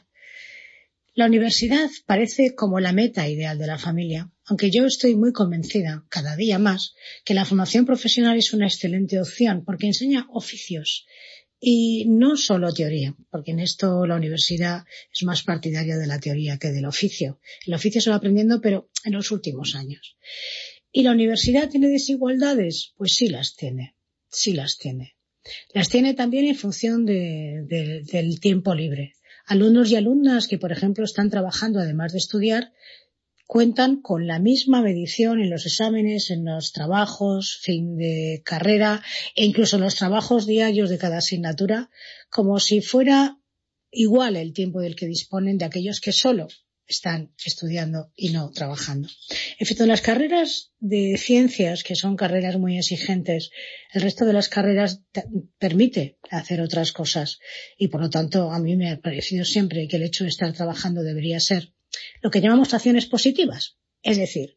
La universidad parece como la meta ideal de la familia, aunque yo estoy muy convencida, cada día más, que la formación profesional es una excelente opción porque enseña oficios. Y no solo teoría, porque en esto la universidad es más partidaria de la teoría que del oficio. El oficio se va aprendiendo, pero en los últimos años. ¿Y la universidad tiene desigualdades? Pues sí las tiene, sí las tiene. Las tiene también en función de, de, del tiempo libre. Alumnos y alumnas que, por ejemplo, están trabajando además de estudiar, cuentan con la misma medición en los exámenes, en los trabajos, fin de carrera e incluso en los trabajos diarios de cada asignatura, como si fuera igual el tiempo del que disponen de aquellos que solo están estudiando y no trabajando. En fin, en las carreras de ciencias, que son carreras muy exigentes, el resto de las carreras permite hacer otras cosas y, por lo tanto, a mí me ha parecido siempre que el hecho de estar trabajando debería ser lo que llamamos acciones positivas, es decir,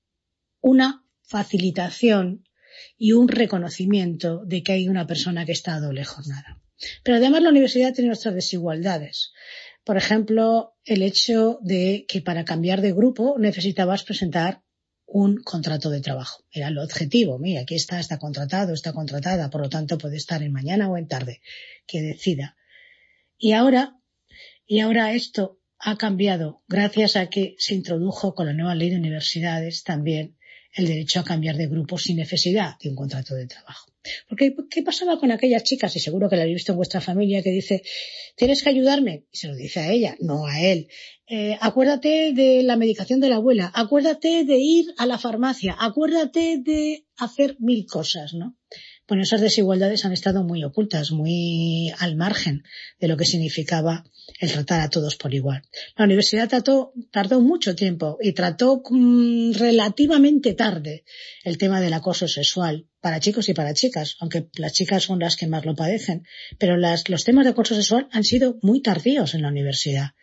una facilitación y un reconocimiento de que hay una persona que está a doble jornada. Pero además la universidad tiene otras desigualdades. Por ejemplo, el hecho de que para cambiar de grupo necesitabas presentar un contrato de trabajo. Era el objetivo. Mira, aquí está, está contratado, está contratada, por lo tanto puede estar en mañana o en tarde, que decida. Y ahora, y ahora esto ha cambiado gracias a que se introdujo con la nueva ley de universidades también el derecho a cambiar de grupo sin necesidad de un contrato de trabajo. Porque, ¿qué pasaba con aquellas chicas? Y seguro que la habéis visto en vuestra familia, que dice, tienes que ayudarme. Y se lo dice a ella, no a él. Eh, acuérdate de la medicación de la abuela. Acuérdate de ir a la farmacia. Acuérdate de hacer mil cosas, ¿no? Bueno, esas desigualdades han estado muy ocultas, muy al margen de lo que significaba el tratar a todos por igual. La universidad trató, tardó mucho tiempo y trató mmm, relativamente tarde el tema del acoso sexual para chicos y para chicas, aunque las chicas son las que más lo padecen, pero las, los temas de acoso sexual han sido muy tardíos en la universidad.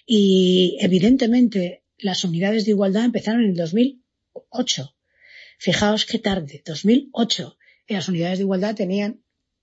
Y evidentemente las unidades de igualdad empezaron en el dos mil ocho. Fijaos qué tarde, dos mil ocho. Y las unidades de igualdad tenían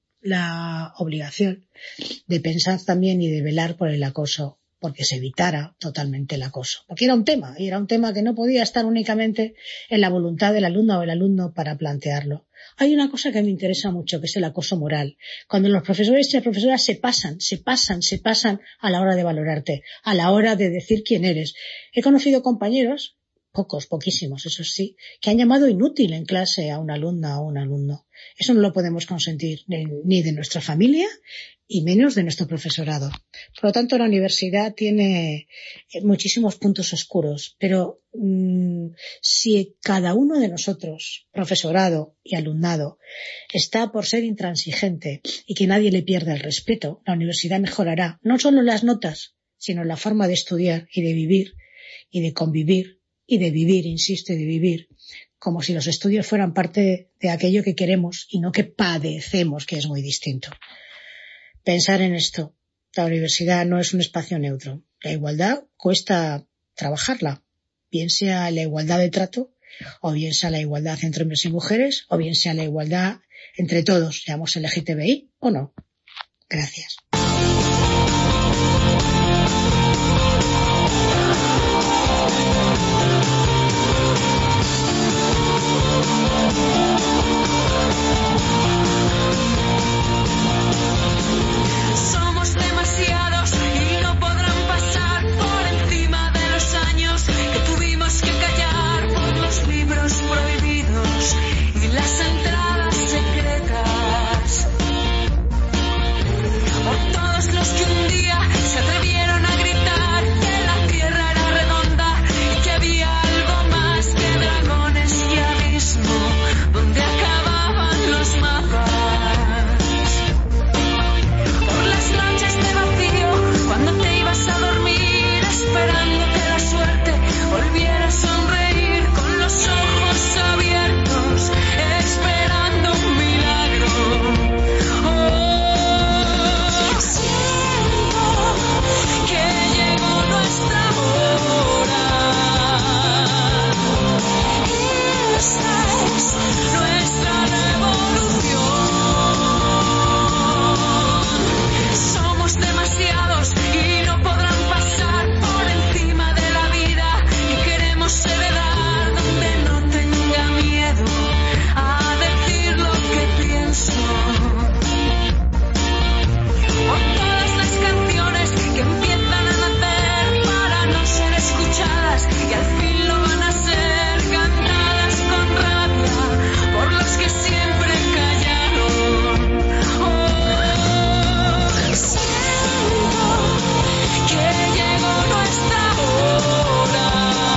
la obligación de pensar también y de velar por el acoso, porque se evitara totalmente el acoso. Porque era un tema, y era un tema que no podía estar únicamente en la voluntad del alumno o el alumno para plantearlo. Hay una cosa que me interesa mucho, que es el acoso moral. Cuando los profesores y las profesoras se pasan, se pasan, se pasan a la hora de valorarte, a la hora de decir quién eres. He conocido compañeros pocos, poquísimos, eso sí, que han llamado inútil en clase a una alumna o un alumno. Eso no lo podemos consentir ni de nuestra familia y menos de nuestro profesorado. Por lo tanto, la universidad tiene muchísimos puntos oscuros, pero mmm, si cada uno de nosotros, profesorado y alumnado, está por ser intransigente y que nadie le pierda el respeto, la universidad mejorará no solo las notas, sino la forma de estudiar y de vivir y de convivir y de vivir, insisto, y de vivir, como si los estudios fueran parte de aquello que queremos y no que padecemos, que es muy distinto. Pensar en esto. La universidad no es un espacio neutro. La igualdad cuesta trabajarla, bien sea la igualdad de trato, o bien sea la igualdad entre hombres y mujeres, o bien sea la igualdad entre todos, llamamos L G T B I o no. Gracias. Somos demasiados y no podrán pasar por encima de los años que tuvimos que callar por los libros prohibidos y las entradas secretas. Por todos los que un día se atrevieron a gritar que la tierra era redonda y que había algo más que dragones y abismo donde acababan los mapas. Noches de vacío, cuando te ibas a dormir, esperando que la suerte volviera a sonreír con los ojos abiertos, esperando un milagro. Oh, siento que llegó nuestra hora. Esta es nuestra revolución. Somos demasiados y no podrán pasar por encima de la vida y queremos heredar donde no tenga miedo a decir lo que pienso. Por todas las canciones que empiezan a nacer para no ser escuchadas y al fin lo van a ser, cantadas con rabia por los que siempre callaron. Que llegó nuestra hora.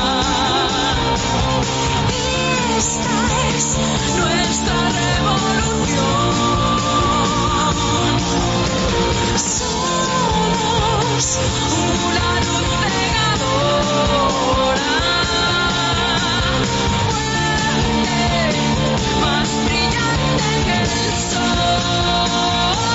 Esta es nuestra revolución. Somos una luz cegadora, fuerte, más brillante que el sol.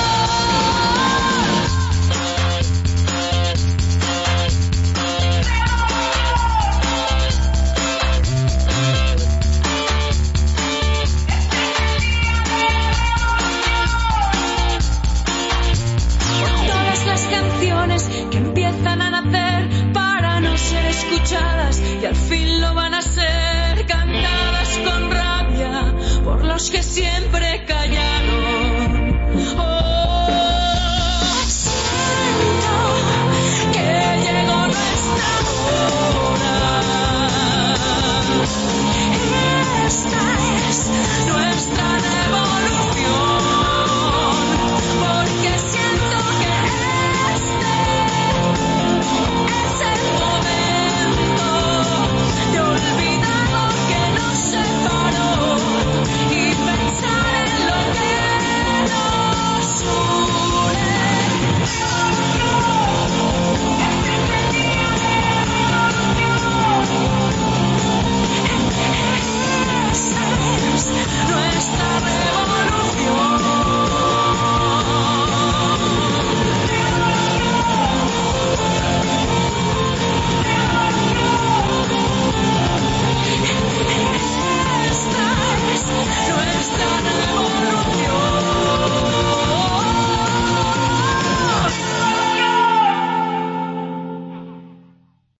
Canciones que empiezan a nacer para no ser escuchadas y al fin lo van a ser, cantadas con rabia por los que siempre caen.